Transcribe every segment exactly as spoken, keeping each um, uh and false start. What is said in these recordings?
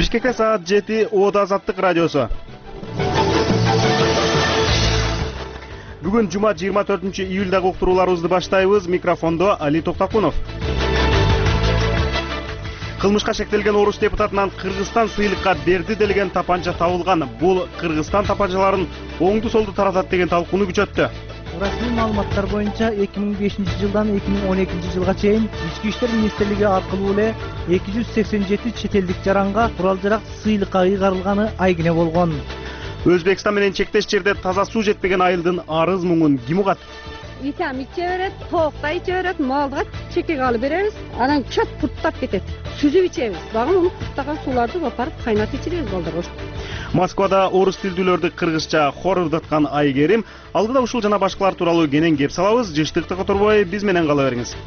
Бишкекте саат жети Ода Азаттык радиосу. Бүгүн жума жыйырма төртүнчү июлдагы уктурууларыбызды баштайбыз. Микрофондо Али Токтакунов. Кылмышка шектелген орус депутатынан Кыргызстан сыйлыкка берди делген тапанча табылган. Бул Кыргызстан тапанчаларын оңду солду таратат деген талкууну күчөттү. Расмий маалыматтар боюнча эки миң бешинчи жылдан эки миң он экинчи жылга чейин Ички иштер министрлиги аркылуу эле эки жүз сексен жети чет элдик жаранга курал жарак сыйлыкка ыйгарылганы айгине болгон. Өзбекстан менен чектеш жерде таза суу жетпеген айылдын арыз муңун ким угат? Итем иче берет, тоокта иче берет, малга чекеге алып беребиз. Анан чат пурттап кетет. Сүзүп ичебиз. Дагы муну пурттаган сууларды апарып кайнатып ичебиз балдарга. Москвада орус тилдүүлөрдү кыргызча хор ырдаткан Айгерим. Алдыда ушул жана башкалар тууралуу кенен кеп салабыз. Жыштыкты которбой биз менен кала бериңиз.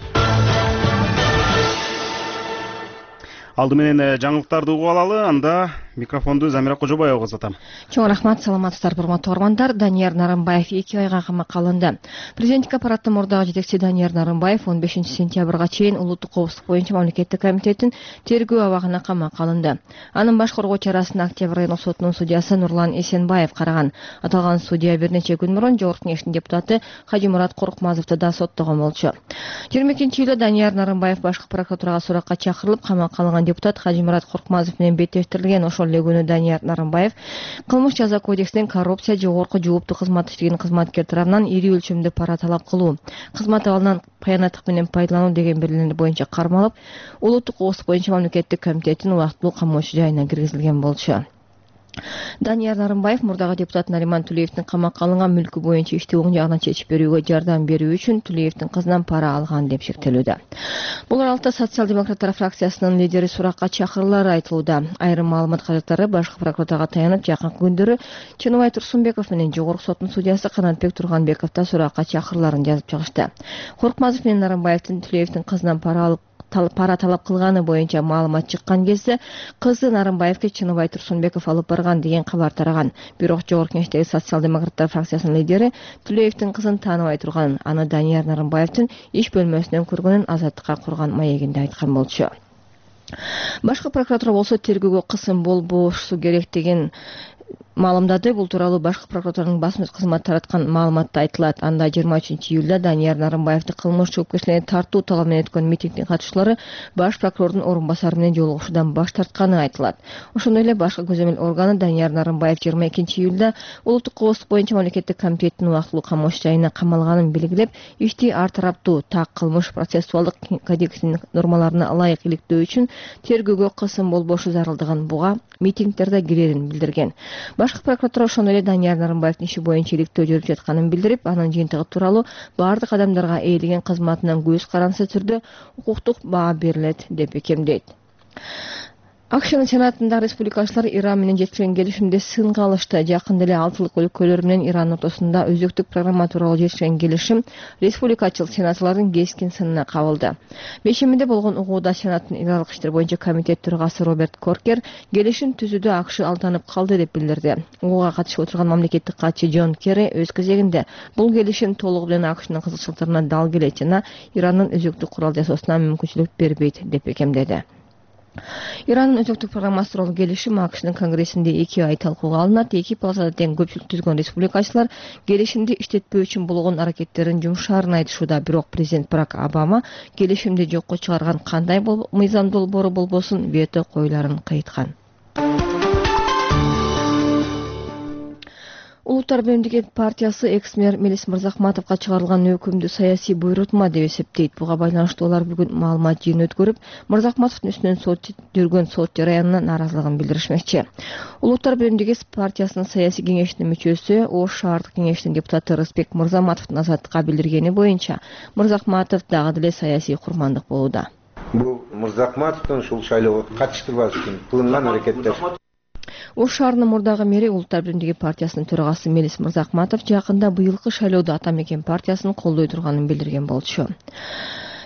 Алды менен жаңылыктарды угуп алалы, анда микрофонду Замира Кожобаевага узатам. Чоң рахмат, саламатсыздар урматтуу угармандар. Данияр Нарымбаев эки айга камакка алынды. Президенттик аппараттын мурдагы жетекчиси Данияр Нарымбаев он бешинчи сентябрга чейин улуттук коопсуздук боюнча мамлекеттик комитеттин тергөө абагына камакка алынды. Анын баш коргоо чарасын Октябрь райондук сотунун судьясы Нурлан Эсенбаев караган. Аталган судья бир нече күн мурун Жогорку Кеңештин депутаты Хажимурат Коркмазовду да соттогон болчу. жыйырма экинчи июлда Данияр Нарымбаев башкы прокуратурага суракка чакырылып, камакка алынган депутат Хажимурат Коркмазов менен беттештирилген. Ошол эле күнү Данияр Нарымбаев кылмыш жаза кодексинин коррупция жогорку жооптуу кызмат иштеген кызматкер тарабынан ири өлчөмдүү пара талап кылуу, кызмат абалынан кыянаттык менен пайдалануу деген белгилер боюнча кармалып, улуттук коопсуздук боюнча мамлекеттик комитеттин убактылуу камоочу жайына киргизилген болчу. Данияр Нарымбаев мурдагы депутат Нариман Тулеевдин камакка алынган мүлкү боюнча ишти оң жагынан чечип берүүгө жардам берүү үчүн Тулеевдин кызынан пара алган деп шектелүүдө. Бул аралыкта социал-демократтар фракциясынын лидери суракка чакыруулары айтылууда. Айрым маалымат кажеттары башкы прокуратурага таянып, жакынкы күндөрү Чыныбай Турсунбеков менен Жогорку соттун судьясы Канатбек Турганбеков да суракка чакырууларын жазып чыгышты. Коркмазов менен Нарымбаевдин Тулеевдин кызынан пара алып пара талап кылганы боюнча маалымат чыккан кезде кызы Нарымбаевге Чыныбай Турсунбеков алып барган деген кабар тараган. Бирок Жогорку Кеңештеги социал-демократтар фракциясынын лидери Тулеевдин кызын тааныбай турган, аны Данияр Нарымбаевдин иш бөлмөсүнөн көргөнүн Азаттыкка курган маегинде айткан болчу. Башкы прокуратура болсо тергөөгө кысым болбошу керек деген маалымдады. Бул тууралуу башкы прокуратуранын басмачы кызматы тараткан маалыматта айтылат. Анда жыйырма үчүнчү июлда Данияр Нарымбаевди кылмыш жоопкерчиликке тартуу талабы менен өткөн митингдин катышчылары баш прокурордун орун басары менен жолугушуудан баш тартканы айтылат. Ошондой эле башкы көзөмөл органы Данияр Нарымбаев жыйырма экинчи июлда улуттук коопсуздук боюнча мамлекеттик комитеттин убактылуу камоочу жайына камалганын белгилеп, ишти ар тараптуу так кылмыш процессуалдык кодексинин нормаларына ылайык иликтөө үчүн тергөөгө кысым болбошу зарылдыгын буга митингдерде кирерин билдирген. Башкы прокуратура ошондой эле Данияр Нарымбаевдин иши боюнча иликтөө жүрүп жатканын билдирип, анын жыйынтыгы тууралуу баардык адамдарга ээлеген кызматынан көз карандысы түрдө укуктук баа берилет деп бекемдейт. Акшнын сенатында республикачылар Иран менен жетишкен келишимди сынга алышты. Жакында эле алтылык өлкөлөр менен Иран ортосунда өзөктүк программа тууралуу жетишкен келишим республикачыл сенаторлордун кескин сынына кабылды. Бешембиде болгон угууда сенаттын иралык иштер боюнча комитет төрагасы Роберт Коркер келишим түзүүдө акш алданып калды деп билдирди. Угууга катышып отурган мамлекеттик катчы Джон Керри өз кезегинде бул келишим толугу менен акшнын кызыкчылыктарына дал келет жана Ирандын өзөктүк курал жасоосуна мүмкүнчүлүк бербейт деп бекемдеди. Ирандын өзөктүк программасы тууралуу келишим акшнын конгрессинде эки ай талкууга алынат. Эки палатада тең көпчүлүк түзгөн республикачылар келишимди иштетпөө үчүн болгон аракеттерин жумшаарын айтышууда. Бирок президент Барак Обама келишимди жокко чыгарган кандай мыйзам долбоору болбосун вето коюларын кыйткан. Улуттар Биримдиги партиясы экс-мэр Мелис Мырзахматовго чыгарылган өкүмдү саясий буйрутма деп эсептейт. Буга байланыштуу алар бүгүн маалымат жыйыны өткөрүп, Мырзахматовдун үстүнөн сот жүргөн сот жараянына нааразылыгын билдиришмекчи. Улуттар Биримдиги партиясынын саясий кеңешинин мүчөсү, Ош шаардык кеңешинин депутаты Рысбек Мырзаматовдун Азаттыкка билдиргени боюнча, Мырзахматов дагы деле саясий курмандык болууда. Бул Мырзахматовдун ушул шайлоого катыштырбаш үчүн кылынган аракеттер. Ош шаарынын мурдагы мэри Улуттар Биримдиги партиясынын төрагасы Мелис Мырзахматов жакында быйылкы шайлоодо Ата Мекен партиясын колдой турганын билдирген болчу.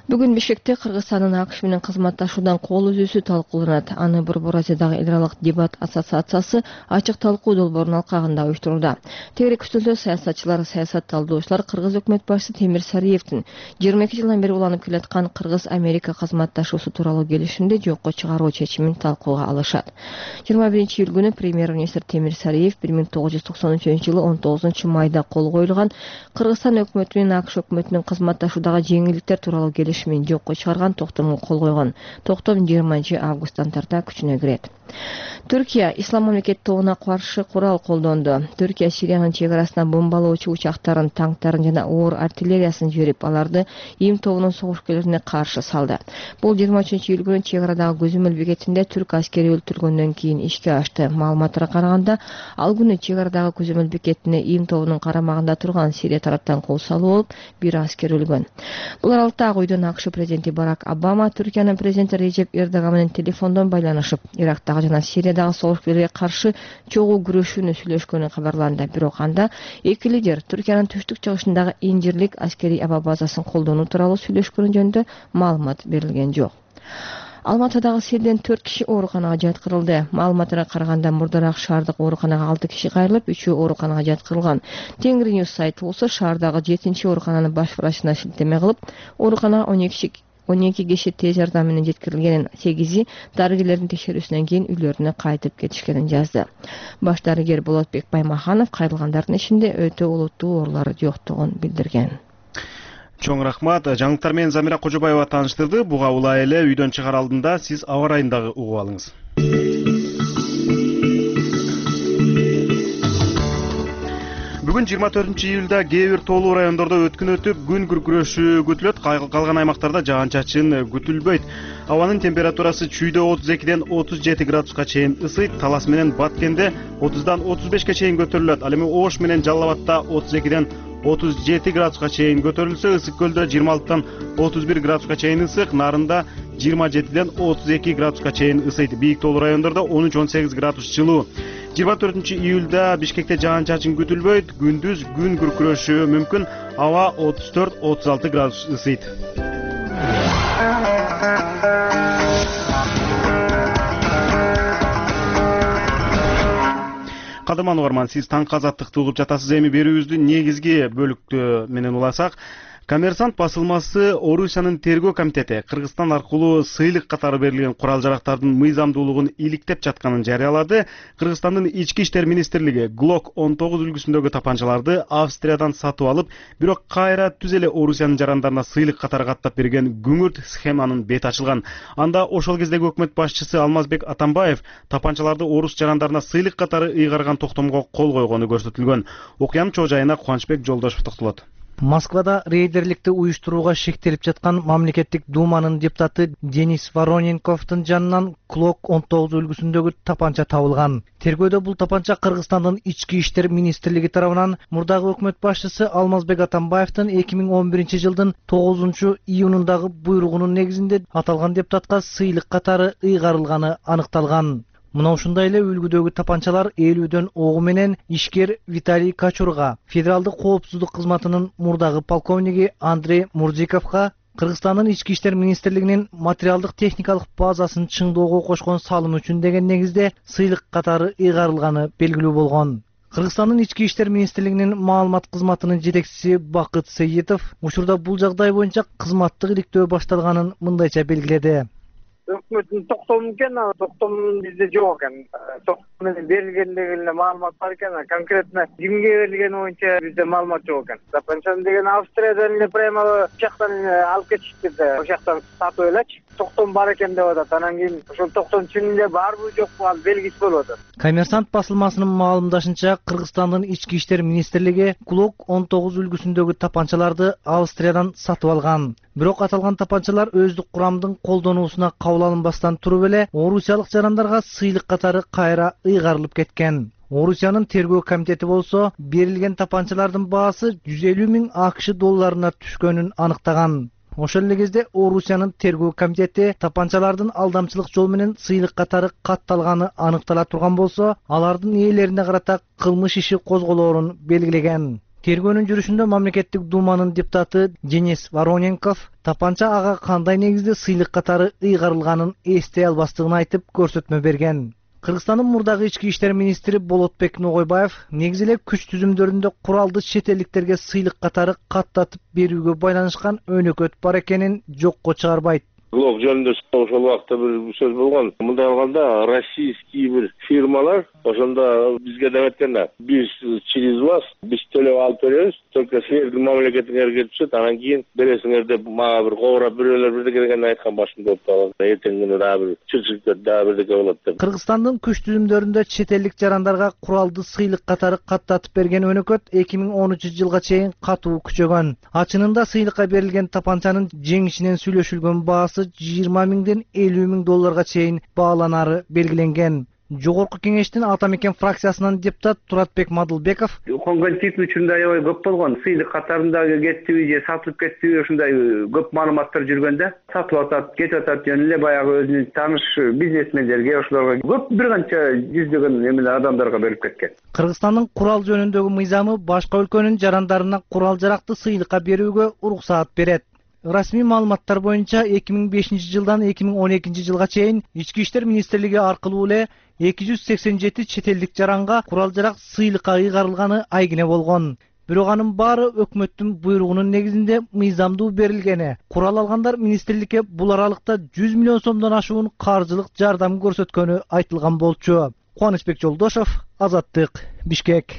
Бүгүн Бишкекте Кыргызстандын АКШ менен кызматташуудан кол үзүүсү талкууланат. Аны Борбор Азиядагы эл аралык дебат ассоциациясы ачык талкуу долбоорунун алкагында уюштурулду. Тегерек үстөлдө саясатчылар, саясат талдоочулар Кыргыз өкмөт башчысы Темир Сариевдин жыйырма эки жылдан бери уланып келаткан Кыргыз-Америка кызматташуусу тууралуу келишимди жокко чыгаруу чечимин талкууга алышат. жыйырма биринчи июль күнү премьер-министр Темир Сариев бир миң тогуз жүз токсон үчүнчү жылы он тогузунчу майда кол коюлган Кыргызстан өкмөтү менен АКШ өкмөтүнүн кызматташуудагы жеңилдиктер тууралуу келишимин жокко чыгарган токтомго кол койгон. Токтом жыйырманчы августтан тарта күчүнө кирет. Түркия ислам мамлекет тобуна каршы курал колдонду. Түркия Сириянын чек арасына бомбалоочу учактарын, танктарын жана оор артиллериясын жиберип, аларды Им тобунун согушкерлерине каршы салды. Бул жыйырма үчүнчү июль күнү чек арадагы Көзөмөл бекетинде түрк аскери өлтүрүлгөндөн кийин ишке ашты. Маалыматтарга караганда, ал күнү чек арадагы Көзөмөл бекетине Им тобунун карамагында турган Сирия тараптан кол салуу болуп, бир аскер өлгөн. Бул аралыкта Ак үйдөн АКШ президенти Барак Обама Түркиянын президенти Режеп Эрдоган менен телефондон байланышып, Ирактагы жана Сириядагы согушкерлерге каршы чогуу күрөшүүнү сүйлөшкөнү кабарланды. Бирок анда эки лидер Түркиянын түштүк чыгышындагы Инжирлик аскери аба базасын колдонуу тууралуу сүйлөшкөнү жөнүндө маалымат берилген жок. Алматыдагы селден төрт киши ооруканага жаткырылды. Маалыматтарга караганда мурдараак шаардык ооруканага алты киши кайрылып, үчөө ооруканага жаткырылган. Тенгри Ньюс сайты болсо шаардагы жетинчи оорукананын баш врачына шилтеме кылып, ооруканага он эки киши тез жардам менен жеткирилгенин, сегизи дарыгерлердин текшерүүсүнөн кийин үйлөрүнө кайтып кетишкенин жазды. Баш дарыгер Болотбек Баймаханов кайрылгандардын ичинде өтө олуттуу оорулар жоктугун билдирген. Чоң рахмат. Жаңылыктар менен Замира Кожобаева тааныштырды. Буга улай эле үйдөн чыгар алдында сиз аба ырайындагы угуп алыңыз. Бүгүн жыйырма төртүнчү июлда кээ бир тоолуу райондордо өткүн өтүп, күн күркүрөшү күтүлөт. Калган аймактарда жаан-чачын күтүлбөйт. Абанын температурасы чүйдө отуз экиден отуз жети градуска чейин ысыйт. Талас менен Баткенде отуздан отуз бешке чейин көтөрүлөт. Ал эми Ош менен Жалал Абадта отуз экиден отуз жети градуска чейин көтөрүлсө, Ысык көлдө жыйырма алтыдан отуз бир градуска чейин ысык, Нарында жыйырма жетиден отуз эки градуска чейин ысыйт. Бийик тоолуу райондордо он үч он сегиз градус жылуу. жыйырма төртүнчү июлда Бишкекте жаан-чачын күтүлбөйт. Күндүз күн күркүрөшү мүмкүн. Аба отуз төрт отуз алты градус ысыйт. Кадырман угарман, сиз таңкы азаттыкты угуп жатасыз. Эми берүүбүздүн негизги бөлүктү менен уласак, Коммерсант басылмасы Орусиянын тергөө комитети Кыргызстан аркылуу сыйлык катары берилген курал-жарактардын мыйзамдуулугун иликтеп жатканын жарыялады. Кыргызстандын ички иштер министрлиги Глок он тогуз үлгүсүндөгү тапанчаларды Австриядан сатып алып, бирок кайра түз эле Орусиянын жарандарына сыйлык катары каттап берген күңүрт схеманын бети ачылган. Анда ошол кездеги өкмөт башчысы Алмазбек Атамбаев тапанчаларды орус жарандарына сыйлык катары ыйгарган токтомго кол койгону көрсөтүлгөн. Окуянын чоо жайына Кубанычбек Жолдошев токтолот. Москвада рейдерликти уюштурууга шектелип жаткан мамлекеттик думанын депутаты Денис Вороненковдун жанынан Глок он тогуз үлгүсүндөгү тапанча табылган. Тергөөдө бул тапанча Кыргызстандын ички иштер министрлиги тарабынан мурдагы өкмөт башчысы Алмазбек Атамбаевдин эки миң он биринчи жылдын тогузунчу июнундагы буйругунун негизинде аталган депутатка сыйлык катары ыйгарылганы аныкталган. Мына ушундай эле үлгүдөгү тапанчалар элүүдөн огу менен ишкер Виталий Качурга, федералдык коопсуздук кызматынын мурдагы полковниги Андрей Мурзиковго, Кыргызстандын ички иштер министрлигинин материалдык техникалык базасын чыңдоого кошкон салым үчүн деген негизде сыйлык катары ыйгарылганы белгилүү болгон. Кыргызстандын ички иштер министрлигинин маалымат кызматынын жетекчиси Бакыт Сеитов учурда бул жагдай боюнча кызматтык иликтөө башталганын мындайча белгиледи. Өкмөттүн токтому экен, ал токтом бизде жок экен. Токтом менен берилгендеги эле маалымат бар экен, конкретно кимге берилгени боюнча бизде маалымат жок экен. Тапанчаны деген Австриядан эле прямо жактан алып кетишти да, ошол жактан сатып элечи. Токтом бар экен деп атат. Анан кийин ошол токтом чын эле барбы жокпу ал белгисиз болуп атат. Коммерсант басылмасынын маалымдашынча, Кыргызстандын ички иштер министрлиги Глок он тогуз үлгүсүндөгү тапанчаларды Австриядан сатып алган. Бирок аталган тапанчалар өздүк курамдын колдонуусуна кабыл алынбастан туруп эле орусиялык жарандарга сыйлык катары кайра ыйгарылып кеткен. Орусиянын тергөө комитети болсо берилген тапанчалардын баасы жүз элүү миң АКШ долларына түшкөнүн аныктаган. Ошол эле кезде Орусиянын тергөө комитети тапанчалардын алдамчылык жол менен сыйлык катары катталганы аныктала турган болсо, алардын ээлерине карата кылмыш иши козголоорун белгилеген. Тергөөнүн жүрүшүндө мамлекеттик думанын депутаты Денис Вороненков тапанча ага кандай негизде сыйлык катары ыйгарылганын эстей албастыгын айтып көрсөтмө берген. Кыргызстандын мурдагы ички иштер министри Болотбек Ногойбаев негизи эле күч түзүмдөрүндө куралды чет элдиктерге сыйлык катары каттатып берүүгө байланышкан өнөкөт бар экенин жокко чыгарбайт. Блок жөнүндө ошол убакта бир сөз болгон. Мындай алганда российский бир фирмалар ошондо бизге деп айтканда биз через вас биз төлөп алып беребиз, только силердин мамлекетиңерге түшөт, анан кийин бересиңер деп мага бир кобурап бирөөлөр бирдеке деген айткан башында болуп калган. Эртең күнү дагы бир чырчыктар дагы бирдеке болот деп. Кыргызстандын күч түзүмдөрүндө чет элдик жарандарга куралды сыйлык катары каттатып берген өнөкөт эки миң онунчу жылга чейин катуу күчөгөн. Ачынында сыйлыкка берилген тапанчанын жеңишинен сүйлөшүлгөн баасы жыйырма миңден элүү миң долларга чейин бааланары белгиленген. Жогорку кеңештин Ата Мекен фракциясынын депутат Туратбек Мадылбеков конгон тип үчүндө аябай көп болгон. Сыйлык катарындагы кеттиби же сатылып кеттиби ушундай көп маалыматтар жүргөндө сатып атат, кетип атат жөн эле баягы өзүнүн тааныш бизнесмендерге, ошолорго көп бир канча жүздөгөн эмелер адамдарга берип кеткен. Кыргызстандын курал жөнүндөгү мыйзамы башка өлкөнүн жарандарына курал жаракты сыйлыкка берүүгө уруксаат берет. Расмий маалыматтар боюнча эки миң бешинчи жылдан эки миң он экинчи жылга чейин Ички иштер министрлиги аркылуу эле эки жүз сексен жети чет элдик жаранга курал жарак сыйлыкка ыйгарылганы айгине болгон. Бирок анын баары өкмөттүн буйругунун негизинде мыйзамдуу берилгени. Курал алгандар министрликке бул аралыкта жүз миллион сомдон ашуун каржылык жардам көрсөткөнү айтылган болчу. Кубанычбек Жолдошов, Азаттык, Бишкек.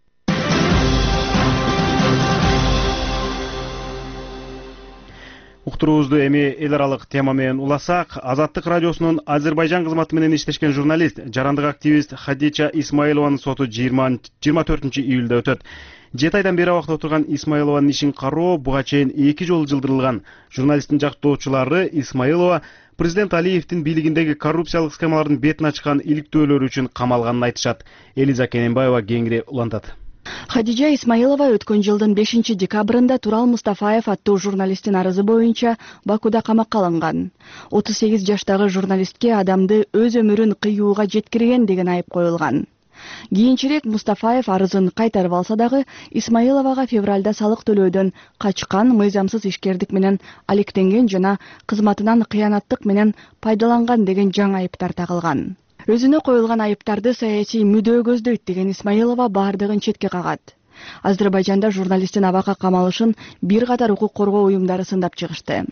Уктуруубузду эми эл аралык тема менен уласак, Азаттык радиосунун Азербайжан кызматы менен иштешкен журналист, жарандык активист Хадича Исмаилованын соту жыйырма төртүнчү июлда өтөт. жети айдан бери абакта отурган Исмаилованын ишин кароо буга чейин эки жолу жылдырылган. Журналисттин жактоочулары Исмаилова президент Алиевдин бийлигиндеги коррупциялык схемалардын бетин ачкан иликтөөлөрү үчүн камалганын айтышат. Элиза Кененбаева кеңири улантат. Хадижа Исмаилова өткөн жылдын бешинчи декабрында Турал Мустафаев аттуу журналисттин арызы боюнча Бакуда камакка алынган. отуз сегиз жаштагы журналистке адамды өз өмүрүн кыюуга жеткирген деген айып коюлган. Кийинчерээк Мустафаев арызын кайтарып алса дагы, Исмаиловага февралда салык төлөөдөн качкан, мыйзамсыз ишкердик менен алектенген жана кызматынан кыянаттык менен пайдаланган деген жаңы айыптар тагылган. Өзүнө коюлган айыптарды саясий мүдөө көздөйт деген Исмаилова бардыгын четке кагат. Азербайжанда журналисттин абакка камалышын бир катар укук коргоо уюмдары сындап чыгышты.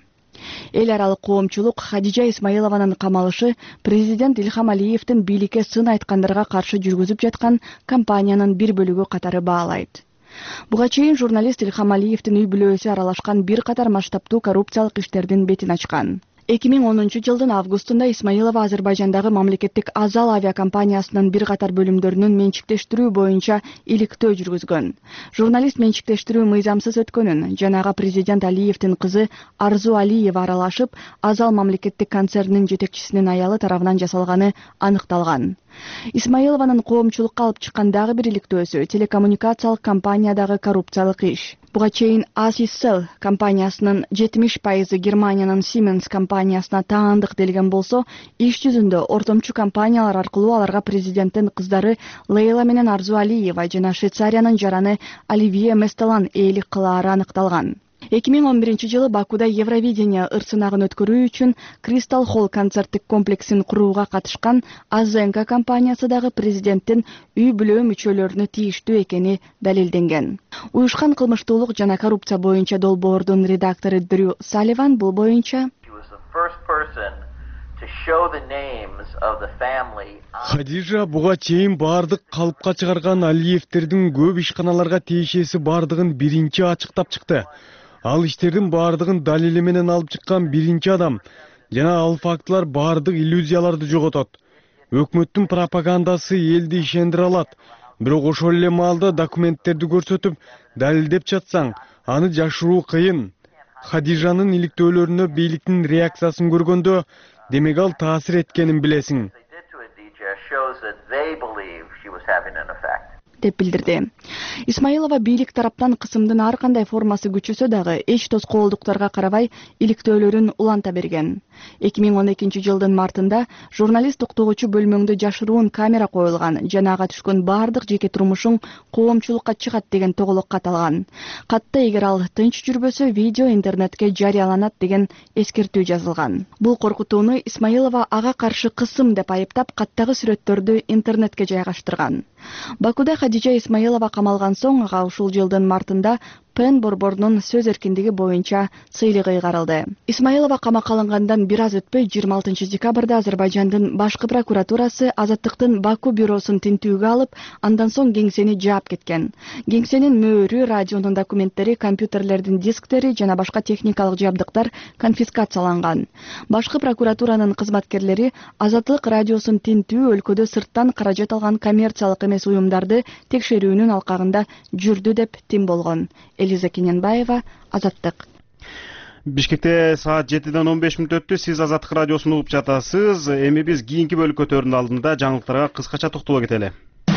Эл аралык коомчулук Хадижа Исмаилованын камалышы президент Илхам Алиевдин бийликке сын айткандарга каршы жүргүзүп жаткан кампаниянын бир бөлүгү катары баалайт. Буга чейин журналист Илхам Алиевдин үй бүлөсү аралашкан бир катар масштабтуу коррупциялык иштердин бетин ачкан. эки миң онунчу жылдын августунда Исмаилова Азербайжандагы мамлекеттик Азал авиакомпаниясынын бир катар бөлүмдөрүнүн менчиктештирүү боюнча иликтөө жүргүзгөн. Журналист менчиктештирүү мыйзамсыз өткөнүн, жанагы президент Алиевдин кызы Арзу Алиева аралашып, Азал мамлекеттик концернинин жетекчисинин аялы тарабынан жасалганы аныкталган. Исмаилованын коомчулукка алып чыккан дагы бир иликтөөсү телекоммуникациялык компаниядагы коррупциялык иш. Буга чейин Асиссел компаниясынын жетимиш пайызы Германиянын Siemens компаниясына таандык делген болсо, иш жүзүндө ортомчу компаниялар аркылуу аларга президенттин кыздары Лейла менен Арзу Алиева жана Швейцариянын жараны Оливье Местелан ээлик кылаары аныкталган. эки миң он биринчи жылы Бакуда Евровидение ырсынагын өткөрүү үчүн Кристал Холл концерттик комплексин курууга катышкан Азенка компаниясы дагы президенттин үй бүлө мүчөлөрүнө тийиштүү экени далилденген. Уюшкан кылмыштуулук жана коррупция боюнча долбоордун редактору Дрю Салливан бул боюнча Хадижа буга чейин бардык калыпка чыгарган Алиевдердин көп ишканаларга тиешеси бардыгын биринчи ачыктап чыкты. Ал иштердин бардыгын далили менен алып чыккан биринчи адам жана ал фактылар бардык иллюзияларды жоготот. Өкмөттүн пропагандасы элди ишендире алат. Бирок ошол эле маалда документтерди көрсөтүп, далилдеп жатсаң, аны жашыруу кыйын. Хадижанын иликтөөлөрүнө бийликтин реакциясын көргөндө, демек ал таасир эткенин билесиң. деп билдирди. Исмаилова бийлик тараптан кысымдын ар кандай формасы күчөсө дагы эч тоскоолдуктарга карабай иликтөөлөрүн уланта берген. эки миң он экинчи жылдын мартында журналист уктугучу бөлмөңдө жашыруун камера коюлган жана ага түшкөн баардык жеке турмушуң коомчулукка чыгат деген тоголок кат алган. Катта эгер ал тынч жүрбөсө видео интернетке жарыяланат деген эскертүү жазылган. Бул коркутууну Исмаилова ага каршы кысым деп айыптап, каттагы сүрөттөрдү интернетке жайгаштырган. Бакуда Хадижа Исмаилова камалган соң ага ушул жылдын мартында Пен борборунун сөз эркиндиги боюнча сыйлыгы ыйгарылды. Исмаилова камакка алынгандан бир аз өтпөй жыйырма алтынчы декабрда Азербайжандын башкы прокуратурасы Азаттыктын Баку бюросун тинтүүгө алып, андан соң кеңсени жаап кеткен. Кеңсенин мөөрү, радионун документтери, компьютерлердин дисктери жана башка техникалык жабдыктар конфискацияланган. Башкы прокуратуранын кызматкерлери Азаттык радиосун тинтүү өлкөдө сырттан каражат алган коммерциялык эмес уюмдарды текшерүүнүн алкагында жүрдү деп тим болгон. Элиза Кененбаева, Азаттык. Бишкекте саат жетиден он беш мүнөт өттү. Сиз Азаттык радиосун угуп жатасыз. Эми биз кийинки бөлүк көтөрүүнүн алдында жаңылыктарга кыскача токтоло кетели.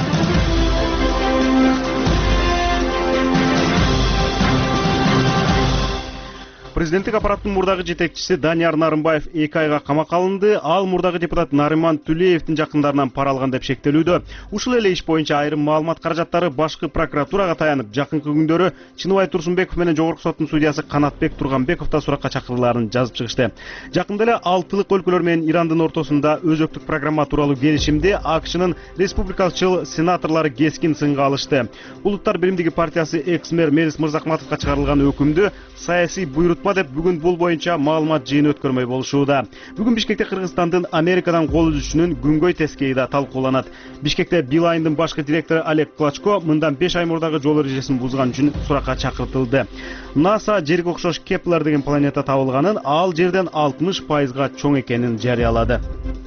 Президенттик аппараттын мурдагы жетекчиси Данияр Нарымбаев эки айга камакка алынды. Ал мурдагы депутат Нариман Түлеевдин жакындарынан пара алган деп шектелүүдө. Ушул эле иш боюнча айрым маалымат каражаттары башкы прокуратурага таянып, жакынкы күндөрү Чыныбай Турсунбеков менен Жогорку соттун судьясы Канатбек Турганбеков да суракка чакырылаарын жазып чыгышты. Жакында эле алтылык өлкөлөр менен Ирандын ортосунда өзөктүк программа тууралуу келишимди АКШнын республикалчыл сенаторлору кескин сынга алышты. Улуттар биримдиги партиясы экс-мэр Мерис Мырзахматовго чыгарылган өкүмдү саясий буйрутма деп бүгүн бул боюнча маалымат жыйыны өткөрмөй болушууда. Бүгүн Бишкекте Кыргызстандын Америкадан кол үзүшүнүн күнгөй тескейи да талкууланат. Бишкекте Билайндын башкы директору Олег Клочко мындан беш ай мурдагы жол эрежесин бузган үчүн суракка чакыртылды. НАСА жерге окшош Кеплер деген планета табылганын, ал жерден алтымыш пайызга чоң экенин жарыялады.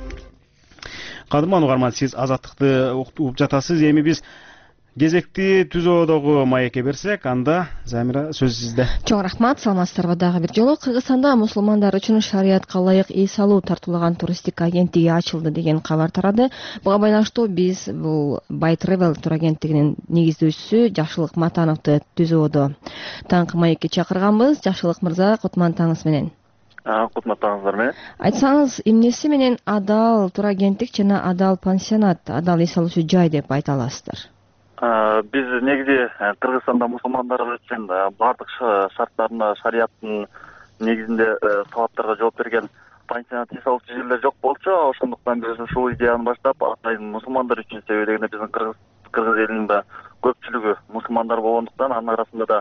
Кадырман угарман, сиз Азаттыкты угуп жатасыз. Эми биз кезекти түзөөдөгү маекке берсек, анда Замира сөз сизде. Чоң рахмат, саламатсыздарбы дагы бир жолу. Кыргызстанда мусулмандар үчүн шариатка ылайык ий салуу тартуулаган туристтик агенттиги ачылды деген кабар тарады. Буга байланыштуу биз бул By Travel турагенттигинин негиздөөчүсү Жакшылык Матановду түзөөдө таңкы маекке чакырганбыз. Жакшылык мырза, кутман таңыңыз менен. Кутматтаңыздар менен. Айтсаңыз, эмнеси менен адал турагенттик жана адал пансионат, адал ий салуучу жай деп айта аласыздар? Биз негизи Кыргызстанда мусулмандар үчүн бардык шарттарына шарияттын негизинде талаптарга жооп берген пансионат үй салуучу жерлер жок болчу. Ошондуктан биз ушул идеяны баштап, атайын мусулмандар үчүн, себеби дегенде биздин кыргыз кыргыз элинин көпчүлүгү мусулмандар болгондуктан анын арасында да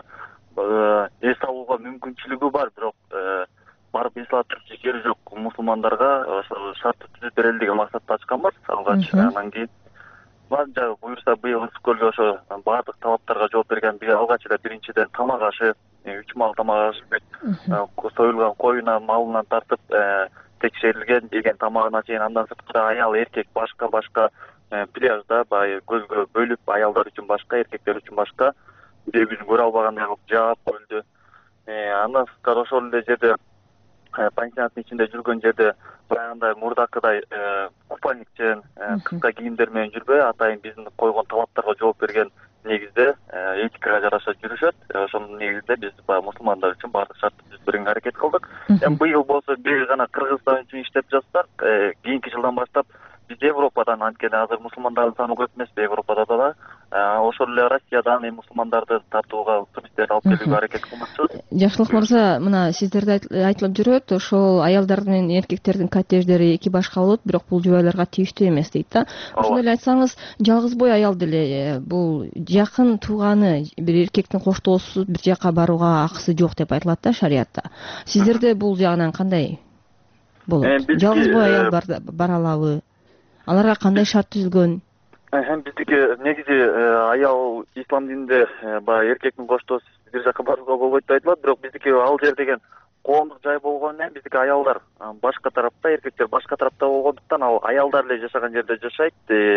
үй салууга мүмкүнчүлүгү бар, бирок барып үй салып турчу жери жок мусулмандарга ошол шартты түзүп берели деген максатта ачканбыз алгач. Анан кийин Бажа буюрса быйыл Ысыккөлдө ошо баардык талаптарга жооп берген. Алгач эле биринчиден тамак ашы, үч мал тамак ашы, союлган коюнан, малынан тартып текшерилген деген тамагына чейин, андан сырткары аял, эркек башка башка пляжда баягы көзгө бөлүп, аялдар үчүн башка, эркектер үчүн башка, бир күн көрө албагандай кылып жаап көлдү. Андан сырткары ошол эле жерде пансионаттын ичинде жүргөн жерде баягындай мурдакыдай купальникчен, кыска кийимдер менен жүрбөй, атайын биздин койгон талаптарга жооп берген негизде этикага жараша жүрүшөт. Ошонун негизинде биз баягы мусулмандар үчүн баардык шартты түзүп берүүгө аракет кылдык. Эми быйыл болсо бир гана Кыргызстан үчүн иштеп жатсак, кийинки жылдан баштап биз Европадан, анткени азыр мусулмандардын саны көп эмес Европада да, ошол эле Россиядан эми мусулмандарды тартууга, туристтерди алып келүүгө аракет кылмакчыбыз. Жакшылык мырза, мына сиздерде айтылып жүрөт, ошол аялдар менен эркектердин коттедждери эки башка болот, бирок бул жубайларга тийиштүү эмес дейт да. Ошондой эле айтсаңыз, жалгыз бой аял деле бул жакын тууганы, бир эркектин коштоосуз бир жака барууга акысы жок деп айтылат да шариятта. Сиздерде бул жагынан кандай болот? Жалгыз бой аял бара алабы? Аларга кандай шарт түзүлгөн? Биздики негизи аял ислам дининде баягы эркектин коштоосуз бир жака барууга болбойт деп айтылат, бирок биздики ал жер деген коомдук жай болгону менен биздики аялдар башка тарапта, эркектер башка тарапта болгондуктан ал аялдар эле жашаган жерде жашайт.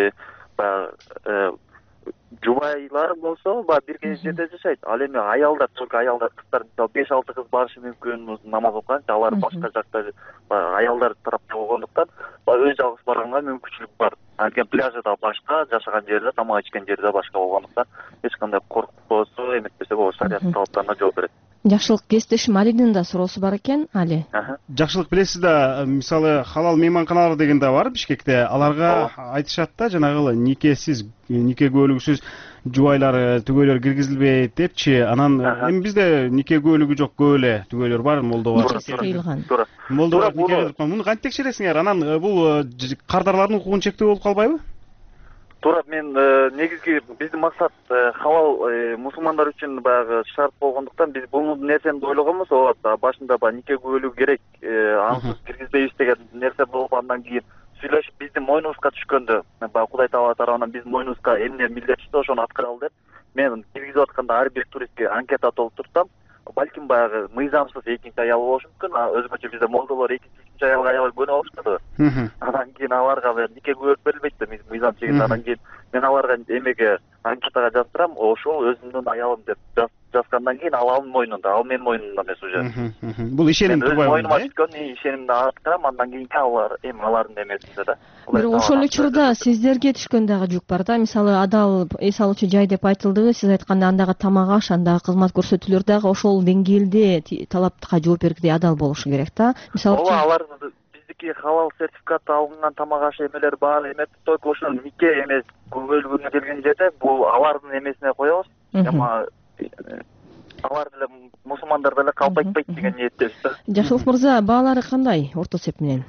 Баягы жубайлар болсо баягы бир жерде жашайт. Ал эми аялдар, только аялдар, кыздар мисалы беш алты кыз барышы мүмкүн намаз окуганчы, алар башка жакта аялдар тарапта болгондуктан өз жалгыз барганга мүмкүнчүлүк бар. анткени пляжы да башка, жашаган жери да, тамак ичкен жери да башка болгондуктан эч кандай коркпосо эметпесе болот, шарият талаптарына жооп берет. Жакшылык кесиптешим Алидин да суроосу бар экен. Али. Жакшылык билесиз да, мисалы халал мейманканалар деген да бар Бишкекте. Аларга айтышат да, жанагы никесиз, нике көөлүгүсүз жубайлар, түгөйлөр киргизилбейт депчи. Анан эми бизде нике көөлүгү жок, көөлө түгөйлөр бар, молдо бар. Тыйылган. Молдо бар, нике. Муну кантип текшересиңер? Анан бул кардарлардын укугун чектөө болуп калбайбы? Туура, мен негизги биздин максат халал мусулмандар үчүн баягы шарт болгондуктан биз бул нерсени ойлогонбуз. Ооба, башында баягы нике көөлүгү керек, ансыз киргизбейбиз деген нерсе болуп, андан кийин сүйлөшүп биздин мойнубузга түшкөндө, баягы Кудай Таала тарабынан биздин мойнубузга эмне милдет түштү, ошону аткаралы деп мен киргизип атканда ар бир туристке анкета толтуртсам, балким баягы мыйзамсыз экинчи аял болушу мүмкүн. Өзгөчө бизде молдолор экинчи үчүнчү аялга аябай көнүп алышты. Андан кийин аларга нике көөлүк берилбейт да, мыйзам чегинде. Андан кийин мен аларга эмеге анкетага жаздырам, ошол өзүмдүн аялым деп жазгандан кийин ал анын мойнунда, ал менин мойнумда эмес уже. Бул ишеним турбайбы? Мойнума түшкөн ишенимди аткарам, андан кийин алар эми алардын эмесинде да. Бирок ошол эле учурда сиздерге түшкөн дагы жүк бар да. Мисалы, адал эс алуучу жай деп айтылды. Сиз айтканда андагы тамак аш, андагы кызмат көрсөтүүлөр дагы ошол деңгээлде талапка жооп бергидей адал болушу керек да. Мисалы, ооба, алар биздики халал сертификат алынган тамак аш эмелер бар эмес, только ошол нике эмес көөлүгүнө келген жерде бул алардын эмесине коебуз. Эми алар деле мусулмандар деле калп айтпайт деген ниеттебиз да. Жакшылык мырза, баалары кандай орто эсеп менен?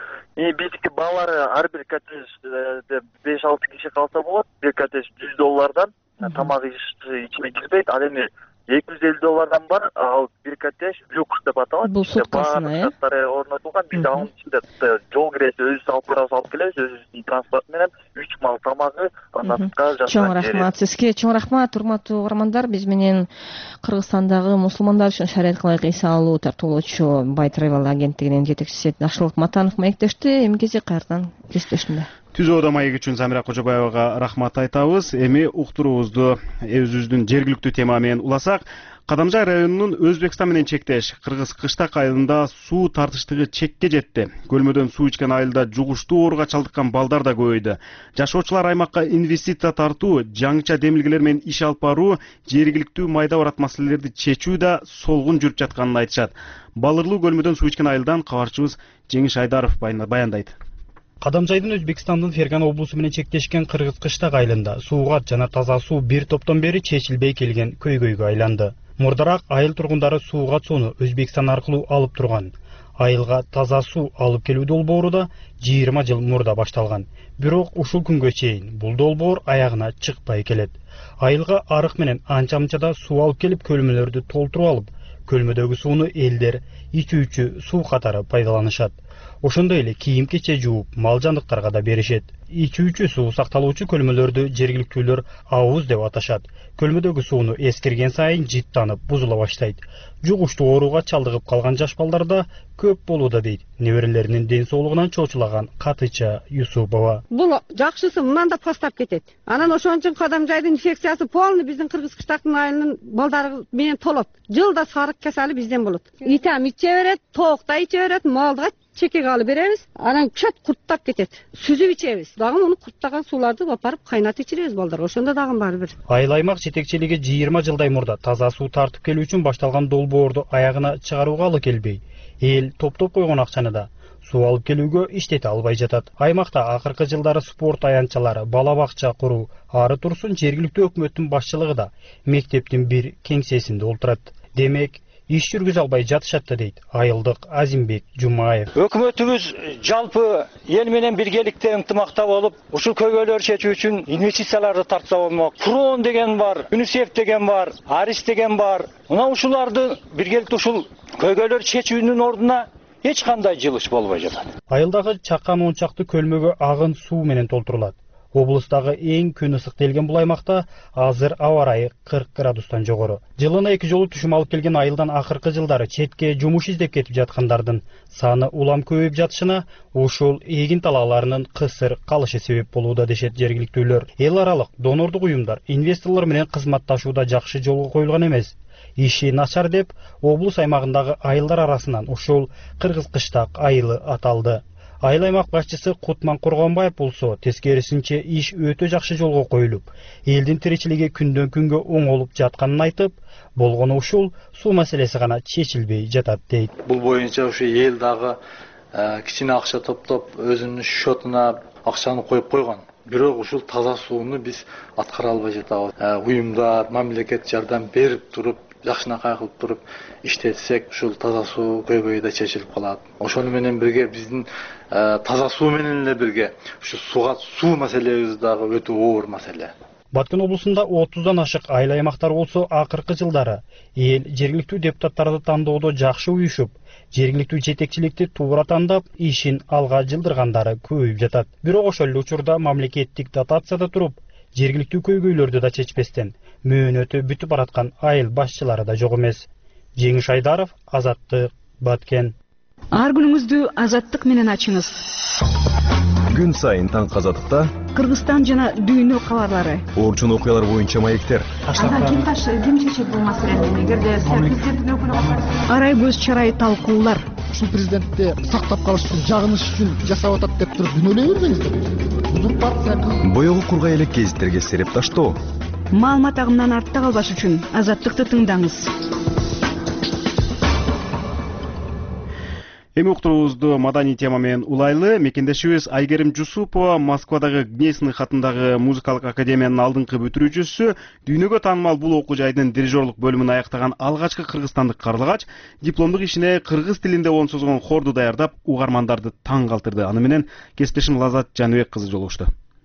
И биздики баалары ар бир коттеджде беш алты киши калса болот. Бир коттедж жүз доллардан тамак ичиме кирбейт. Ал эми эки жүз элүү доллардан бар, ал бир коттедж люкс деп аталат. Бул суткасына, э? Шарттары орнотулган. Бизде анын ичинде жол киресин өзүбүз алып барабыз, алып келебиз, өзүбүздүн транспорт менен үч мал тамагы, андан тышкары чоң рахмат сизге. Чоң рахмат, урматтуу угармандар. Биз менен Кыргызстандагы мусулмандар үчүн шариятка ылайык эс алуу тартуулоочу Бай Travel агенттигинин жетекчиси Жакшылык Матанов маектешти. Эми кези кайрадан кесиптешимде. Түзөөдө маек үчүн Замира Кожобаевага рахмат айтабыз. Эми уктуруубузду өзүбүздүн жергиликтүү тема менен уласак, Кадамжай районунун Өзбекстан менен чектеш Кыргыз Кыштак айылында суу тартыштыгы чекке жетти. Көлмөдөн суу ичкен айылда жугуштуу ооруга чалдыккан балдар да көбөйдү. Жашоочулар аймакка инвестиция тартуу, жаңыча демилгелер менен иш алып баруу, жергиликтүү майда барат маселелерди чечүү да солгун жүрүп жатканын айтышат. Балырлуу көлмөдөн суу ичкен айылдан кабарчыбыз Жеңиш Айдаров баяндайт. Кадамжайдын Өзбекстандын Ферган облусу менен чектешкен Кыргыз Кыштак айылында сууга жана таза суу бир топтон бери чечилбей келген көйгөйгө айланды. Мурдараак айыл тургундары сууга сууну Өзбекстан аркылуу алып турган. Айылга таза суу алып келүү долбоору да жыйырма жыл мурда башталган. Бирок ушул күнгө чейин бул долбоор аягына чыкпай келет. Айылга арык менен анча-мынчада суу алып келип көлмөлөрдү толтуруп алып, көлмөдөгү сууну элдер ичүүчү суу катары пайдаланышат. Ошондой эле кийим-кече жууп, мал жандыктарга да беришет. Ичүүчү суу сакталуучу көлмөлөрдү жергиликтүүлөр ауыз деп аташат. Көлмөдөгү сууну эскирген сайын жыттанып, бузула баштайт. Жугуштуу ооруга чалдыгып калган жаш балдар да көп болууда дейт неберелеринин ден соолугунан чочулаган Катыча Юсупова. Бул жакшысы мындан да постап кетет. Анан ошон үчүн Кадамжайдын инфекциясы полный биздин Кыргыз Кыштактын айылынын балдары менен толот. Жылда сарык кесели бизден болот. Итам иче берет, тоокта иче берет, малга чекеге алып беребиз. Анан чөп курттап кетет. Сүзүп ичебиз. Дагы муну курттаган сууларды апарып кайнатып ичиребиз балдар. Ошондо дагы баары бир. Айыл аймак жетекчилиги жыйырма жылдай мурда таза суу тартып келүү үчүн башталган долбоорду аягына чыгарууга алы келбей, эл топтоп койгон акчаны да суу алып келүүгө иштете албай жатат. Аймакта акыркы жылдары спорт аянтчалары, бала бакча куруу, ары турсун жергиликтүү өкмөттүн башчылыгы да мектептин бир кеңсесинде олтурат. Демек, иш жүргүзө албай жатышат да дейт айылдык Азимбек Жумаев. Өкмөтүбүз жалпы эл менен биргеликте ынтымакта болуп, ушул көйгөйлөрдү чечүү үчүн инвестицияларды тартса болмок. Фрон деген бар, ЮНИСЕФ деген бар, Арис деген бар. Мына ушуларды биргеликте ушул көйгөйлөрдү чечүүнүн ордуна эч кандай жылыш болбой жатат. Айылдагы чакан он чакты көлмөгө агын суу менен толтурулат. Облустагы эң күн ысык делген бул аймакта азыр аба ырайы кырк градустан жогору. Жылына эки жолу түшүм алып келген айылдан акыркы жылдары четке жумуш издеп кетип жаткандардын саны улам көбөйүп жатышына ушул эгин талааларынын кысыр калышы себеп болууда дешет жергиликтүүлөр. Эл аралык донордук уюмдар инвесторлор менен кызматташууда жакшы жолго коюлган эмес. Иши начар деп облус аймагындагы айылдар арасынан ушул Кыргыз Кыштак айылы аталды. Айыл аймак башчысы Кутман Кургонбаев болсо тескерисинче иш өтө жакшы жолго коюлуп, элдин тиричилиги күндөн күнгө оңолуп жатканын айтып, болгону ушул суу маселеси гана чечилбей жатат дейт. Бул боюнча ушу эл дагы кичине акча топтоп өзүнүн счетуна акчаны коюп койгон. Бирок ушул таза сууну биз аткара албай жатабыз. Уюмдар, мамлекет жардам берип туруп, жакшынакай кылып туруп иштетсек, ушул таза суу көйгөйү да чечилип калат. Ошону менен бирге биздин таза суу менен эле бирге ушу сууга суу маселебиз дагы өтө оор маселе. Баткен облусунда отуздан ашык айыл аймактар болсо, акыркы жылдары эл жергиликтүү депутаттарды тандоодо жакшы уюшуп, жергиликтүү жетекчиликти туура тандап, ишин алга жылдыргандары көбөйүп жатат. Бирок ошол эле учурда мамлекеттик дотацияда туруп, жергиликтүү көйгөйлөрдү да чечпестен мөөнөтү бүтүп бараткан айыл башчылары да жок эмес. Жеңиш Айдаров, Азаттык, Баткен. Ар күнүңүздү Азаттык менен ачыңыз. Күн сайын таңкы Азаттыкта Кыргызстан жана дүйнө кабарлары. Орчун окуялар боюнча маектер. Ким ташы, ким чечет бул маселени? Эгерде президенттин өкүлү болсо, арай көз чарай талкуулар. Ушул президентти сактап калыш үчүн, жагыныш үчүн жашап атат деп туруп дүнөлөй бербеңиздер. Узурпация. Боёгу кургай элек гезиттерге сереп таштоо. Маалымат агымынан артта калбаш үчүн Азаттыкты тыңдаңыз. Эми уктуруубузду маданий тема менен улайлы. Мекендешибиз Айгерим Жусупова Москвадагы Гнесиных атындагы музыкалык академиянын алдыңкы бүтүрүүчүсү, дүйнөгө таанымал бул окуу жайдын дирижерлук бөлүмүн аяктаган алгачкы кыргызстандык карлыгач, дипломдук ишине кыргыз тилинде он созгон хорду даярдап, угармандарды таң калтырды. Аны менен кесиптешим Лазат Жаныбек кызы жолугушту.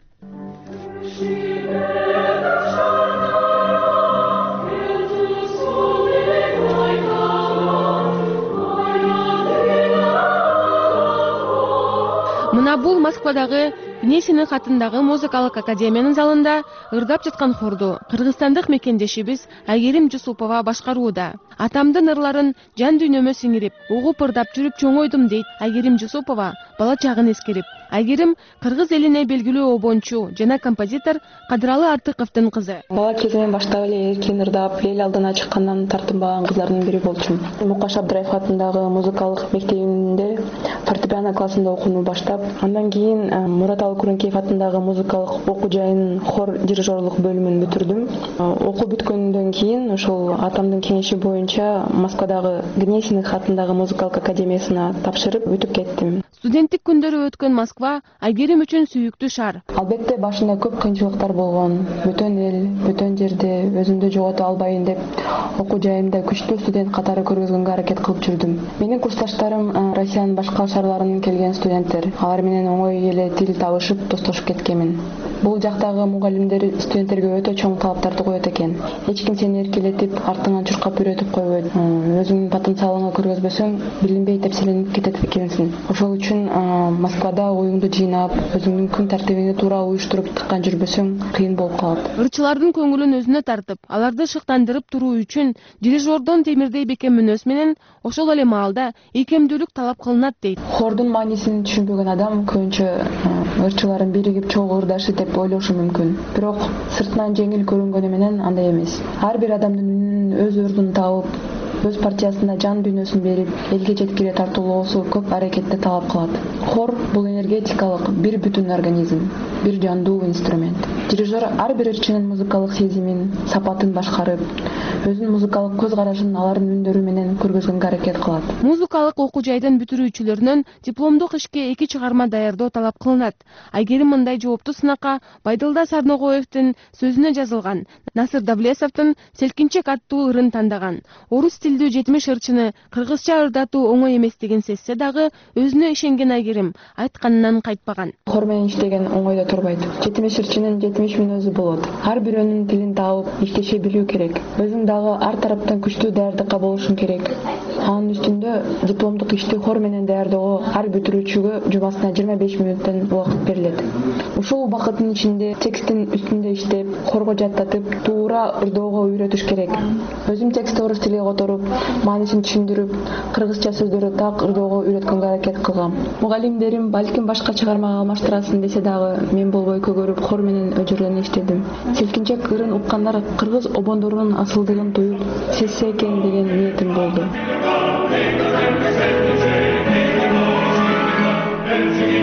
Мына бул Москвадагы Гнесиных атындагы музыкалык академиянын залында ырдап жаткан хорду кыргызстандык мекендешибиз Айгерим Жусупова башкарууда. Атамдын ырларын жан дүйнөмө сиңирип, угуп ырдап жүрүп чоңойдум дейт Айгерим Жусупова бала чагын эскерип. Айгерим кыргыз элине белгилүү обончу жана композитор Кадыралы Артыковдун кызы. Бала кезинен баштап эле эркин ырдап, эл алдына чыккандан тартынбаган кыздардын бири болчумун. Мукаш Абдыраев атындагы музыкалык мектебинде фортепиано классында окууну баштап, андан кийин Мурат Алкуренкеев атындагы музыкалык окуу жайынын хор дирижерлук бөлүмүн бүтүрдүм. Окуу бүткөндөн кийин ошол атамдын кеңеши боюнча Москвадагы Гнесиных атындагы музыкалык академиясына тапшырып бүтүп кеттим. Студенттик күндөрү өткөн Москва Айгерим үчүн сүйүктүү шаар. Албетте башында көп кыйынчылыктар болгон. Бүтөн эл, бүтөн жерде өзүмдү жогото албайын деп окуу жайымда күчтүү студент катары көргөзгөнгө аракет кылып жүрдүм. Менин курсташтарым Россиянын башка шаарларынан келген студенттер. Алар менен оңой эле тил табышып, достошуп кеткенмин. Бул жактагы мугалимдер студенттерге өтө чоң талаптарды коет экен. Эч ким сени эркелетип, артыңан чуркап үйрөтүп койбойт. Өзүңдүн потенциалыңа көргөзбөсөң, билинбей тепселенип кетет экенсиң. Ошол үчүн Москвада оюңду жыйнап, өзүңдүн күн тартибиңди туура уюштуруп тыккан жүрбөсөң, кыйын болуп калат. Ырчылардын көңүлүн өзүнө тартып, аларды шыктандырып туруу үчүн дирижердон Темирдей бекем мүнөз менен ошол эле маалда ийкемдүүлүк талап кылынат дейт. Хордун маанисин түшүнбөгөн адам көбүнчө ырчыларын биригип чогуу ырдашы деп ойлошу мүмкүн. Бирок сыртынан жеңил көрүнгөнү менен андай эмес. Ар бир адамдын үнүнүн өз ордун таап, өз партиясына жан дүйнөсүн берип, элге жеткире тартуулоосу көп аракетти талап кылат. Хор бул энергетикалык бир бүтүн организм, бир жандуу инструмент. Дирижер ар бир ырчынын музыкалык сезимин, сапатын башкарып, өзүнүн музыкалык көз карашын алардын үндөрү менен көргөзгөнгө аракет кылат. Музыкалык окуу жайдын бүтүрүүчүлөрүнөн дипломдук ишке эки чыгарма даярдоо талап кылынат. Айгерим мындай жооптуу сынакка Байдылда Сарногоевдин сөзүнө жазылган Насыр Давлесовдун Селкинчек аттуу ырын тандаган. Орус тилдүү жетимиш ырчыны кыргызча ырдатуу оңой эместигин сезсе дагы өзүнө ишенген Айгерим айтканынан кайтпаган. Хор менен иштеген оңойдо турбайт. жетимиш ырчынын жетимиш мүнөзү болот. Ар бирөөнүн тилин таап, иштеше билүү керек. Өзүң дагы ар тараптан күчтүү даярдыкка болушуң керек. Анын үстүндө дипломдук ишти хор менен даярдоого ар бүтүрүүчүгө жумасына жыйырма беш мүнөттөн убакыт берилет. Ушул убакыттын ичинде текстин үстүндө иштеп, хорго жаттатып, туура ырдоого үйрөтүш керек. Өзүм текстти орус тилине которуп, маанисин түшүндүрүп, кыргызча сөздөрдү так ырдоого үйрөткөнгө аракет кылгам. Мугалимдерим балким башка чыгармага алмаштырасың десе дагы, мен болбой көгөрүп хор менен өжүрөнө иштедим. Селкинчек ырын уккандар кыргыз обондорунун асылдыгын туюп, сезсе экен деген ниетим болду.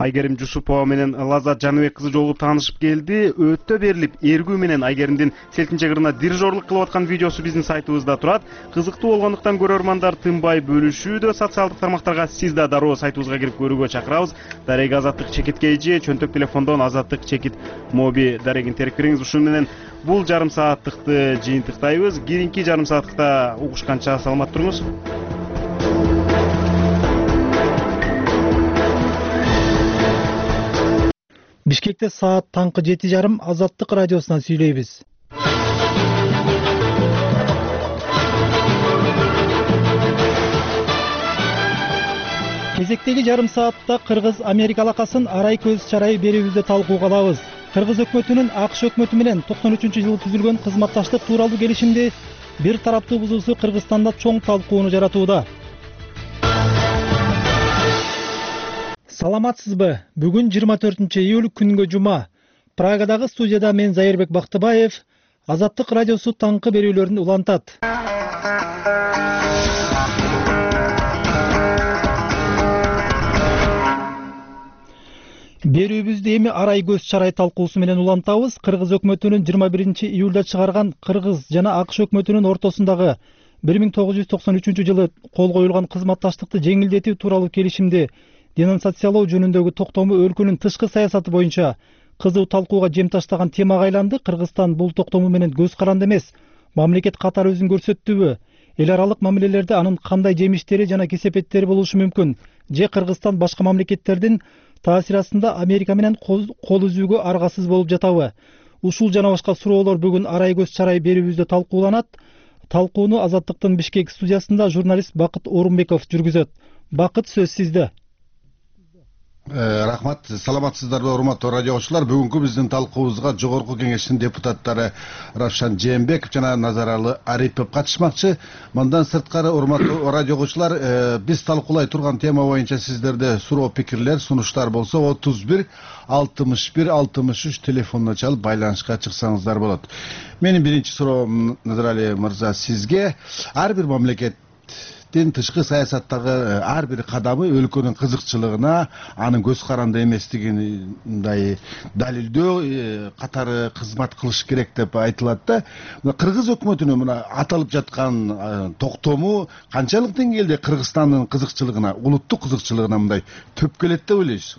Айгерим Жусупова менен Лазат Жаныбек кызы жолугуп таанышып келди. Өтө берилип эргүү менен Айгеримдин селтинчегирина дирижерлук кылып аткан видеосу биздин сайтыбызда турат. Кызыктуу болгондуктан көрөрмандар тынбай бөлүшүүдө. Социалдык тармактарга сиз да дароо сайтыбызга кирип көрүүгө чакырабыз. Дареги Азаттык чекитке же чөнтөк телефондон Азаттык чекит моби дарегин терип кириңиз. Ушун менен бул жарым сааттыкты жыйынтыктайбыз. Кийинки жарым сааттыкта угушканча саламат туруңуз. Бишкекте саат таңкы жети жарым Азаттык радиосунан сүйлөйбүз. Кезектеги жарым саатта Кыргыз Америка алакасын арай көз чарай берүүбүздө талкууга алабыз. Кыргыз өкмөтүнүн АКШ өкмөтү менен токсон үчүнчү жылы түзүлгөн кызматташтык тууралуу келишимди бир тараптуу бузуусу Кыргызстанда чоң талкууну жаратууда. Саламатсызбы? Бүгүн жыйырма төртүнчү июль күнгө жума. Прагадагы студияда мен Зайырбек Бактыбаев. Азаттык радиосу таңкы берүүлөрүн улантат. Берүүбүздү эми арай көз чарай талкуусу менен улантабыз. Кыргыз өкмөтүнүн жыйырма биринчи июлда чыгарган Кыргыз жана АКШ өкмөтүнүн ортосундагы бир миң тогуз жүз токсон үчүнчү жылы кол коюлган кызматташтыкты жеңилдетүү тууралуу келишимди денонсациялоо жөнүндөгү токтому өлкөнүн тышкы саясаты боюнча кызуу талкууга жем таштаган темага айланды. Кыргызстан бул токтому менен көз каранды эмес, мамлекет катары өзүн көрсөттүбү? Эл аралык мамилелерде анын кандай жемиштери жана кесепеттери болушу мүмкүн? Же Кыргызстан башка мамлекеттердин таасир астында Америка менен кол үзүүгө аргасыз болуп жатабы? Ушул жана башка суроолор бүгүн арай көз чарай берүүбүздө талкууланат. Талкууну Азаттыктын Бишкек студиясында журналист Бакыт Орунбеков жүргүзөт. Бакыт, сөз сизде. Рахмат, саламатсыздарбы урматтуу радиочулар. Бүгүнкү биздин талкуубузга жогорку кеңештин депутаттары Равшан Жээнбеков жана Назаралы Арипов катышмакчы. Мындан сырткары урматтуу радио окуучулар, биз талкуулай турган тема боюнча сиздерде суроо, пикирлер, сунуштар болсо отуз бир алтымыш бир алтымыш үч телефонуна чалып байланышка чыксаңыздар болот. Менин биринчи суроом, Назаралы мырза, сизге ар бир мамлекет тышкы саясаттагы ар бир кадамы өлкөнүн кызыкчылыгына, анын көз каранды эместигин мындай далилдөө катары кызмат кылыш керек деп айтылат да. Кыргыз өкмөтүнүн мына аталып жаткан токтому канчалык деңгээлде Кыргызстандын кызыкчылыгына, улуттук кызыкчылыгына мындай төп келет деп ойлойсуз?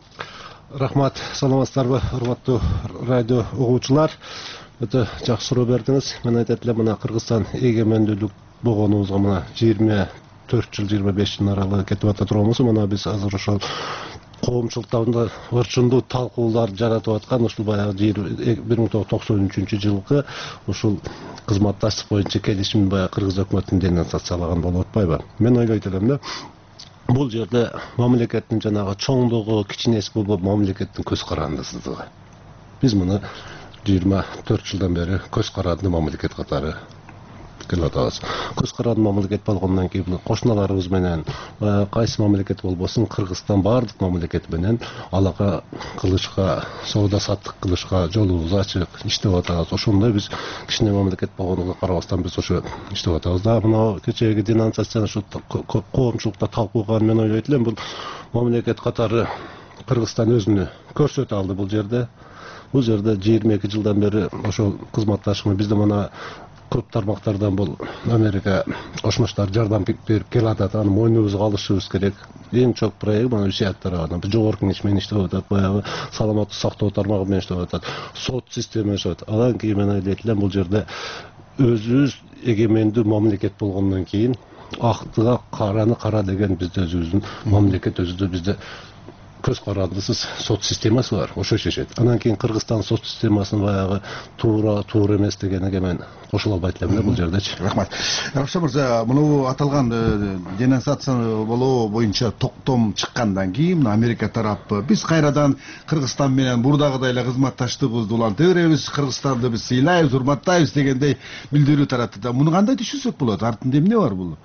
Рахмат, саламатсыздарбы урматтуу радио угуучулар. Өтө жакшы суроо бердиңиз. Мен айтат элем, мына Кыргызстан эгемендүүлүк болгонубузга мына жыйырма төрт жыл, жыйырма беш жыл аралыгы кетип ата турганбыз. Мына биз азыр ошол коомчулуктарда ырчындуу талкуулар жаратып аткан ушул баягы бир миң тогуз жүз токсон үчүнчү жылкы ушул кызматташтык боюнча келишим баягы Кыргыз өкмөтүнүн денонсациялаган болуп атпайбы? Мен ойлойт элем да, бул жерде мамлекеттин жанагы чоңдугу, кичинеси болуп мамлекеттин көз карандысыздыгы. Биз муну жыйырма төрт жылдан бери көз каранды мамлекет катары келип атабыз. Көз каранды мамлекет болгондон кийин кошуналарыбыз менен кайсы мамлекет болбосун Кыргызстан бардык мамлекет менен алака кылышка, соода саттык кылышка жолубуз ачык, иштеп атабыз. Ошондой биз кичине мамлекет болгонуна карабастан биз ошо иштеп атабыз да. Мына кечээги денонсацияны ушу коомчулукта талкууган мен ойлойт элем, бул мамлекет катары Кыргызстан өзүнү көрсөтө алды бул жерде. Бул жерде жыйырма эки жылдан бери ошол кызматташкан бизде мына көп тармактардан бул Америка Кошмо Штаттар жардам берип келатат, аны мойнубузга алышыбыз керек. Эң чоң проект мына Үсият тарабынан жогорку кеңеш менен иштеп атат, баягы саламаттык сактоо тармагы менен иштеп атат, сот система иштеп атат. Андан кийин мен ойлойт элем, бул жерде өзүбүз эгемендүү мамлекет болгондон кийин актыга караны кара деген бизде өзүбүздүн мамлекет өзүдө бизде көз карандысыз сот системасы бар, ошо шешет. Андан кийин Кыргызстан сот системасынын баягы туура, туура эмес дегениге мен кошула албайт элем да бул жердечи. Рахмат. Равшан мырза, мына аталган денонсация болуу боюнча токтом чыккандан кийин Америка тарапы биз кайрадан Кыргызстан менен бурдагыдай эле кызматташтыгыбызды уланта беребиз, Кыргызстанды биз сыйлайбыз, урматтайбыз дегендей билдирүү таратты да. Муну кандай түшүнсөк болот? Артында эмне бар бул?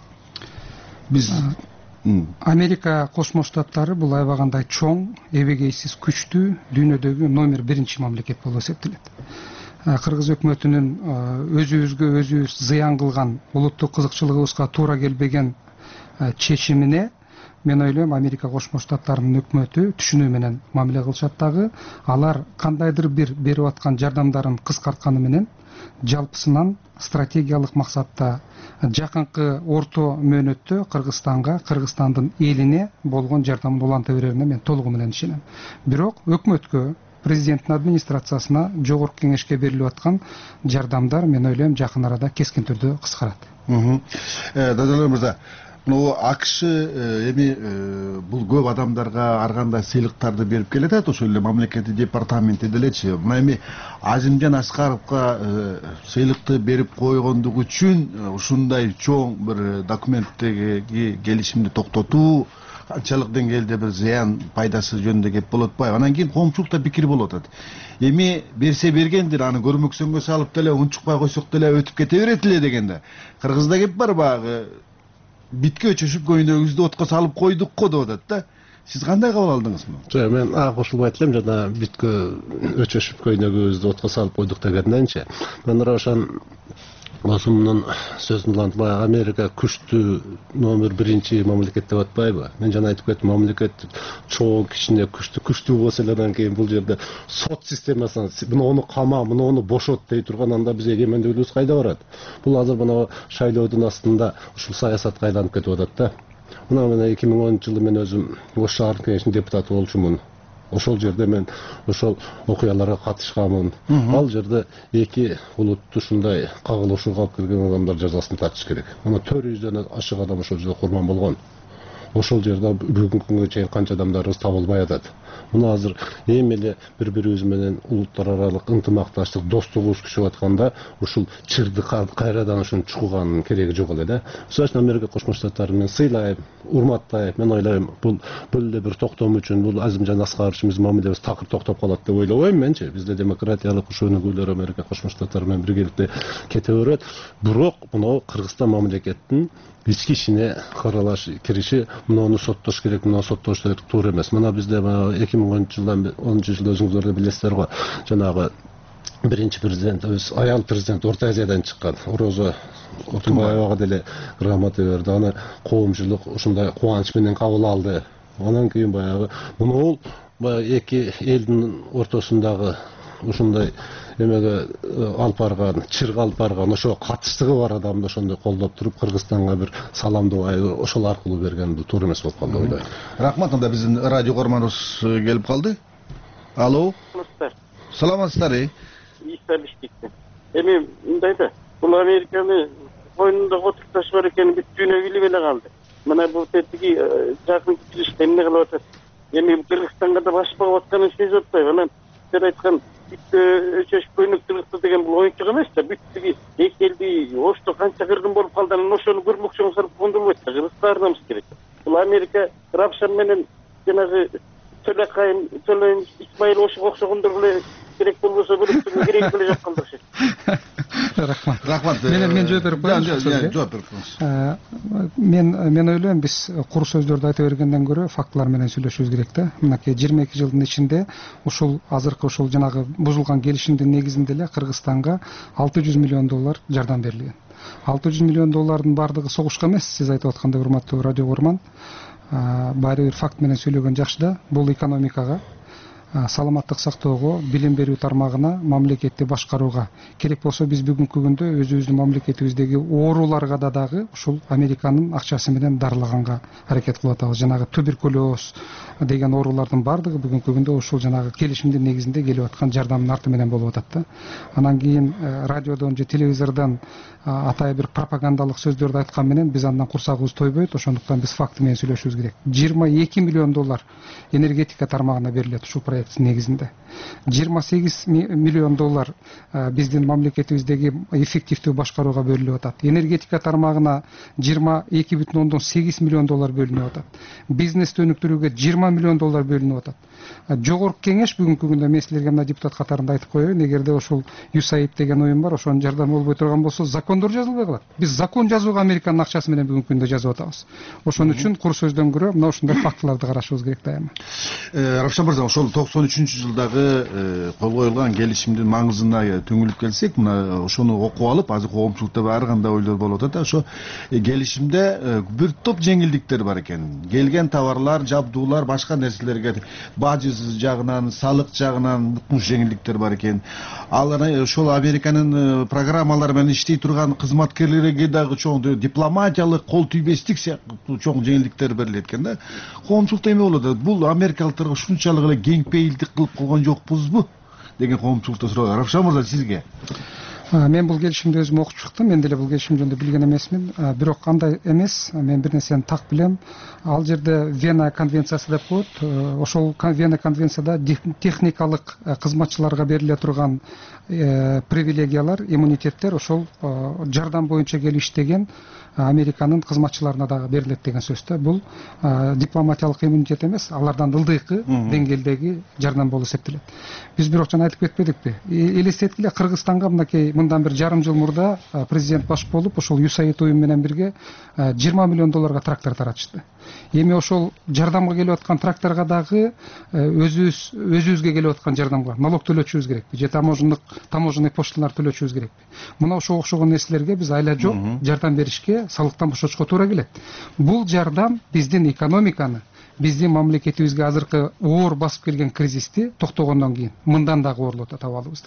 Биз Америка Кошмо Штаттары бул аябагандай чоң, эбегейсиз күчтүү дүйнөдөгү номер биринчи мамлекет болуп эсептелет. Кыргыз өкмөтүнүн өзүбүзгө өзүбүз зыян кылган, улуттук кызыкчылыгыбызга туура келбеген чечимине мен ойлойм Америка Кошмо Штаттарынын өкмөтү түшүнүү менен мамиле кылышат дагы. Алар кандайдыр бир берип аткан жардамдарын кыскартканы менен жалпысынан стратегиялык максатта жакынкы орто мөөнөттө Кыргызстанга, Кыргызстандын элине болгон жардамын уланта берерине мен толугу менен ишенем. Бирок өкмөткө, президенттин администрациясына, жогорку кеңешке берилип аткан жардамдар мен ойлойм жакын арада кескин түрдө кыскарат. Дадалар мырза, мына АКШ эми бул көп адамдарга ар кандай сыйлыктарды берип келатат, ошол эле мамлекеттик департаменти делечи. Мына эми Азимжан Аскаровго сыйлыкты берип койгондугу үчүн ушундай чоң бир документтеги келишимди токтотуу канчалык деңгээлде бир зыян пайдасы жөнүндө кеп болуп атпайбы? Анан кийин коомчулукта пикир болуп атат. Эми берсе бергендир, аны көрмөксөнгө салып деле унчукпай койсок деле өтүп кете берет эле дегенде. Кыргызда кеп бар баягы биткө чөшүп көйнөгүбүздү отко салып койдук го деп атат да. Сиз кандай кабыл алдыңыз муну? Жок, мен а кошулбайт элем, жана биткө өчөшүп көйнөгүбүздү отко салып койдук дегенденчи. Мен ошон Осумнун сөзүн улантып, баягы Америка күчтүү номер биринчи мамлекет деп атпайбы? Мен жана айтып кеттим, мамлекет чоң, кичине, күчтүү, күчтүү болсо эле анан кийин бул жерде сот системасынан муну кама, муну бошот дей турган, анда биз эгемендүүлүгүбүз кайда барат? Бул азыр мына шайлоодун астында ушул саясатка айланып кетип атат да. Мына мен эки миң онунчу жылы мен өзүм Ош шаардык кеңешинин депутаты болчумун. Ошол жерде мен ошол окуяларга катышканмын. Ал жерде эки улутту ушундай кагылышууга алып келген адамдар жазасын тартыш керек. Мына төрт жүздөн ашык адам ошол жерде курман болгон. Ошол жерде бүгүнкү күнгө чейин канча адамдарыбыз табылбай атат. Мына азыр эми эле бири-бирибиз менен улуттар аралык ынтымакташтык, достугубуз күчөп атканда ушул чырды кайрадан ушуну чукуганын кереги жок эле да. Ошол үчүн Америка Кошмо Штаттарын мен сыйлайм, урматтайм. Мен ойлойм, бул бул эле бир токтом үчүн бул Азимжан Аскаровичибиз мамилебиз такыр токтоп калат деп ойлобойм менчи. Бизде демократиялык ушул өнүгүүлөр Америка Кошмо Штаттары менен биргеликте кете берет. Бирок мына Кыргызстан мамлекеттин ички ишине каралаш кириши, муну соттош керек, муну соттош керек туура эмес. Мына бизде эки миң онунчу жылдан онунчу жылда өзүңүздөр да билесиздер го, жанагы биринчи президент, өз аял президент Орто Азиядан чыккан Орозо Отунбаевага деле грамота берди. Аны коомчулук ушундай кубаныч менен кабыл алды. Анан кийин баягы муну баягы эки элдин ортосундагы ушундай эмеге алып барган, чырг алып барган, ошо катыштыгы бар адамды ошондой колдоп туруп Кыргызстанга бир саламдоо ошол аркылуу берген бул туура эмес болуп калды деп ойлойм. Рахмат, анда биздин радио көрманыбыз келип калды. Алло. Саламатсыздар. Исталиштикти. Эми мындай да, бул Американы койнунда отурташы бар экенин бүт дүйнө билип эле калды. Мына бул тетиги жакын кичилиште эмне кылып атат? Эми Кыргызстанга да баш багып атканын сезип атпайбы? Анан сен айткан өчөшүп көйнөк тыгызды деген бул оюнчук эмес да. Бүт тиги эки элди Ошто канча кыргын болуп калды, анан ошону көрмөкчү салып кондурбойт да. Кыргыз баарынабыз керек. Бул Америка Рапшан менен жанагы Төлөкайым, Төлөйүн Исмаил Ошого окшогондор эле керек болбосо бөлүктүн кереги деле жок калдырышат. Рахмат. Рахмат. Мен мен жооп берип коеюн. Жооп берип коюңуз. Мен мен ойлойм, биз кур сөздөрдү айта бергенден көрө фактылар менен сүйлөшүбүз керек да. Мынакей жыйырма эки жылдын ичинде ушул азыркы ушул жанагы бузулган келишимдин негизинде эле Кыргызстанга алты жүз миллион доллар жардам берилген. алты жүз миллион доллардын баардыгы согушка эмес, сиз айтып аткандай, урматтуу радио көрман. Баары бир факт менен сүйлөгөн жакшы да. Бул экономикага, саламаттык сактоого, билим берүү тармагына, мамлекетти башкарууга керек болсо биз бүгүнкү күндө өзүбүздүн мамлекетибиздеги ооруларга да дагы ушул Американын акчасы менен дарылаганга аракет кылып атабыз. Жанагы туберкулез деген оорулардын баардыгы бүгүнкү күндө ушул жанагы келишимдин негизинде келип аткан жардамдын арты менен болуп атат да. Анан кийин радиодон же телевизордон атайын бир пропагандалык сөздөрдү айткан менен биз андан курсагыбыз тойбойт. Ошондуктан биз факты менен сүйлөшүбүз керек. жыйырма эки миллион доллар энергетика тармагына берилет ушул проекттин негизинде. жыйырма сегиз миллион доллар биздин мамлекетибиздеги эффективдүү башкарууга бөлүнүп атат. Энергетика тармагына жыйырма эки бүтүн ондон сегиз миллион доллар бөлүнүп атат. Бизнести өнүктүрүүгө жыйырма миллион доллар бөлүнүп атат. Жогорку кеңеш бүгүнкү күндө мен силерге мына депутат катарында айтып коеюн, эгерде ушул ю эс эй ай ди деген уюм бар, ошонун жардамы болбой турган болсо закондор жазылбай калат. Биз закон жазууга Американын акчасы менен бүгүнкү күндө жазып атабыз. Ошон үчүн кур сөздөн көрө мына ушундай фактыларды карашыбыз керек дайыма. Равшан мырза, ошол токсон үчүнчү жылдагы кол коюлган келишимдин маңызына түңүлүп келсек, мына ошону окуп алып, азыр коомчулукта ар кандай ойлор болуп атат. Ошо келишимде бир топ жеңилдиктер бар экен. Келген товарлар, жабдуулар, башка нерселерге бажы жагынан, салык жагынан мукмуш жеңилдиктер бар экен. Ал ошол Американын программалары менен иштей турган кызматкерлерге дагы чоң дипломатиялык кол тийбестик сыяктуу чоң жеңилдиктер берилет экен да. Коомчулукта эме болуп атат? Бул америкалыктарга ушунчалык эле кеңпейилдик кылып койгон жокпузбу деген коомчулукта суроо. Равшан мырза, сизге? Мен бул келишимди өзүм окуп чыктым. Мен деле бул келишим жөнүндө билген эмесмин. Бирок андай эмес, мен бир нерсени так билем. Ал жерде Вена конвенциясы деп коет. Ошол Вена конвенцияда техникалык кызматчыларга бериле турган привилегиялар, иммунитеттер ошол жардам боюнча келип иштеген Американын кызматчыларына дагы берилет деген сөз да. Бул дипломатиялык иммунитет эмес, алардан ылдыйкы деңгээлдеги жардам болуп эсептелет. Биз бирок жана айтып кетпедикпи? Элестеткиле, Кыргызстанга мынакей мындан бир жарым жыл мурда президент баш болуп, ошол ю эс эй ай ди уюм менен бирге жыйырма миллион долларга трактор таратышты. Эми ошол жардамга келип аткан тракторго дагы өзүбүз өзүбүзгө келип аткан жардамга налог төлөчүбүз керекпи же таможенный таможенный пошлиналар төлөчүбүз керекпи? Мына ошого окшогон нерселерге биз айла жок жардам беришке, салыктан бошотушка туура келет. Бул жардам биздин экономиканы, биздин мамлекетибизге азыркы оор басып келген кризисти токтогондон кийин мындан дагы оорлотот абалыбызды.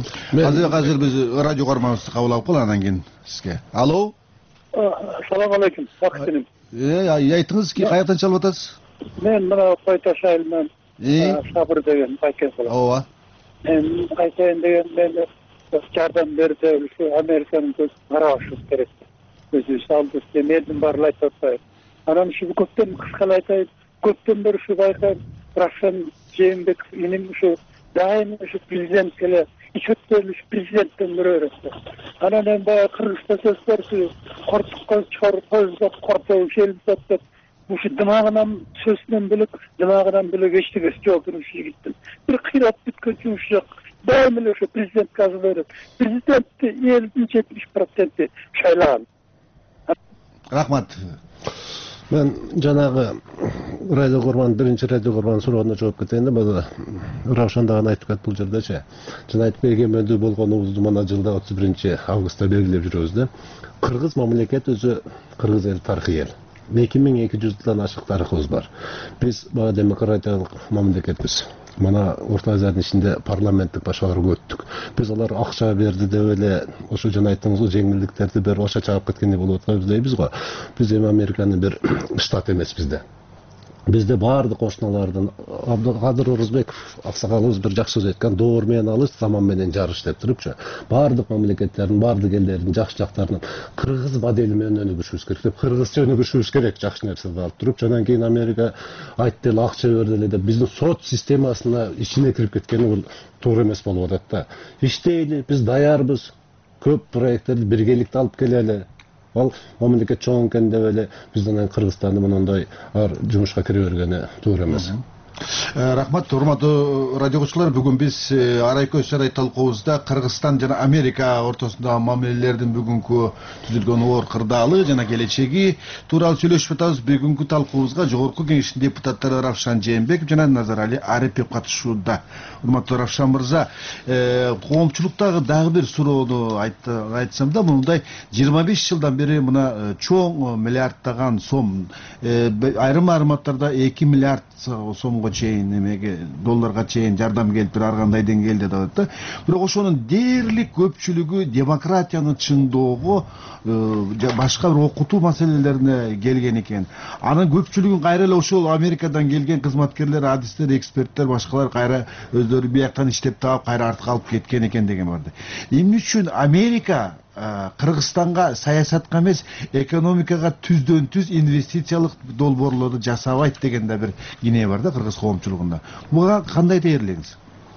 Азыр азыр биз радио кармабызды кабыл алып калалы, андан кийин сизге. Алло. Ассаламу алейкум. Бакытым. Э, айтыңыз, каяктан чалып атасыз? Мен мына Кой Таш айылынан Сабыр деген байкем болом. Ооба. Мен айтайын деген мен жардам берди, ушу Американын көз карабашыбыз керек. Өзүбүз алдыбыз, мендин баарын айтып атпайбы. Анан ушу көптөн кыскалай айтайын, көптөн бери ушу байкайм, Равшан Жээнбеков иним ушу дайым ушу президент келе ичөттөн ушу президенттен бирөө. Анан эми баягы Кыргызста сөз бар, кортукка чыгарып коюлуп, кортуп шелип деп ушу дымагынан сөзүнөн бөлөк, дымагынан бөлөк эчтегеси жок ушу жигиттин. Бир кыйрап бүткөн жумуш жок. Дайым эле ушу президентке азыр берет. Президентти элдин жетимиш проценти шайлаган. Рахмат. Мен жанагы радио корбан биринчи радио корбан суроону жооп кетейин да, бул Равшан дагы айтып кетти бул жердечи. Жана айтып эгемендүү болгонубузду мына жылда отуз биринчи августта белгилеп жүрөбүз да. Кыргыз мамлекет өзү Кыргыз эл тарыхый эл. эки миң эки жүз жылдан ашык тарыхыбыз бар. Биз баа демократиялык мамлекетпиз. Мана Орто Азиянын ичинде парламенттик башкарууга өттүк. Биз алар акча берди деп эле ошо жана айттыңызбы, жеңилдиктерди берип акча чагып кеткендей болуп атпайбыз дейбиз го. Биз эми Американын бир штат эмеспиз да. Бизде баардык кошуналардын Абдыкадыр Орозбеков аксакалыбыз бир жакшы сөз айткан, доор менен алыш, заман менен жарыш деп турупчу. Баардык мамлекеттердин, баардык элдердин жакшы жактарынан кыргыз модели менен өнүгүшүбүз керек деп, кыргызча өнүгүшүбүз керек жакшы нерселерди алып туруп, анан кийин Америка айтты эле, акча берди эле деп биздин сот системасына ичине кирип кеткени бул туура эмес болуп атат да. Иштейли, биз даярбыз. Көп проекттерди биргеликте алып келели. Ал мамлекет чоң экен деп эле бизден Кыргызстанды мындай ар жумушка кире бергени туура эмес. Рахмат, урматтуу радиогочулар, бүгүн биз арайкөз жарай талкуубузда Кыргызстан жана Америка ортосундагы мамилелердин бүгүнкү түзүлгөн оор кырдаалы жана келечеги тууралуу сүйлөшүп атабыз. Бүгүнкү талкуубузга жогорку кеңештин депутаттары Равшан Жээнбеков жана Назарали Арипов катышууда. Урматтуу Равшан мырза, коомчулуктагы дагы бир суроону айтсам да, мындай жыйырма беш жылдан бери мына чоң миллиарддаган сом, айрым аймактарда эки миллиард сомго чейин, эмеге долларга чейин жардам келип тур, ар кандай деңгээлде да да. Бирок ошонун дээрлик көпчүлүгү демократияны чыңдоого, башка бир окутуу маселелерине келген экен. Анын көпчүлүгүн кайра эле ошол Америкадан келген кызматкерлер, адистер, эксперттер, башкалар кайра өздөрү бияктан иштеп таап кайра артка алып кеткен экен деген барды. Эмне үчүн Америка Кыргызстанга саясатка эмес, экономикага түздөн түз инвестициялык долбоорлорду жасабайт деген да бир кине бар да кыргыз коомчулугунда. Буга кандай дээрлейсиз?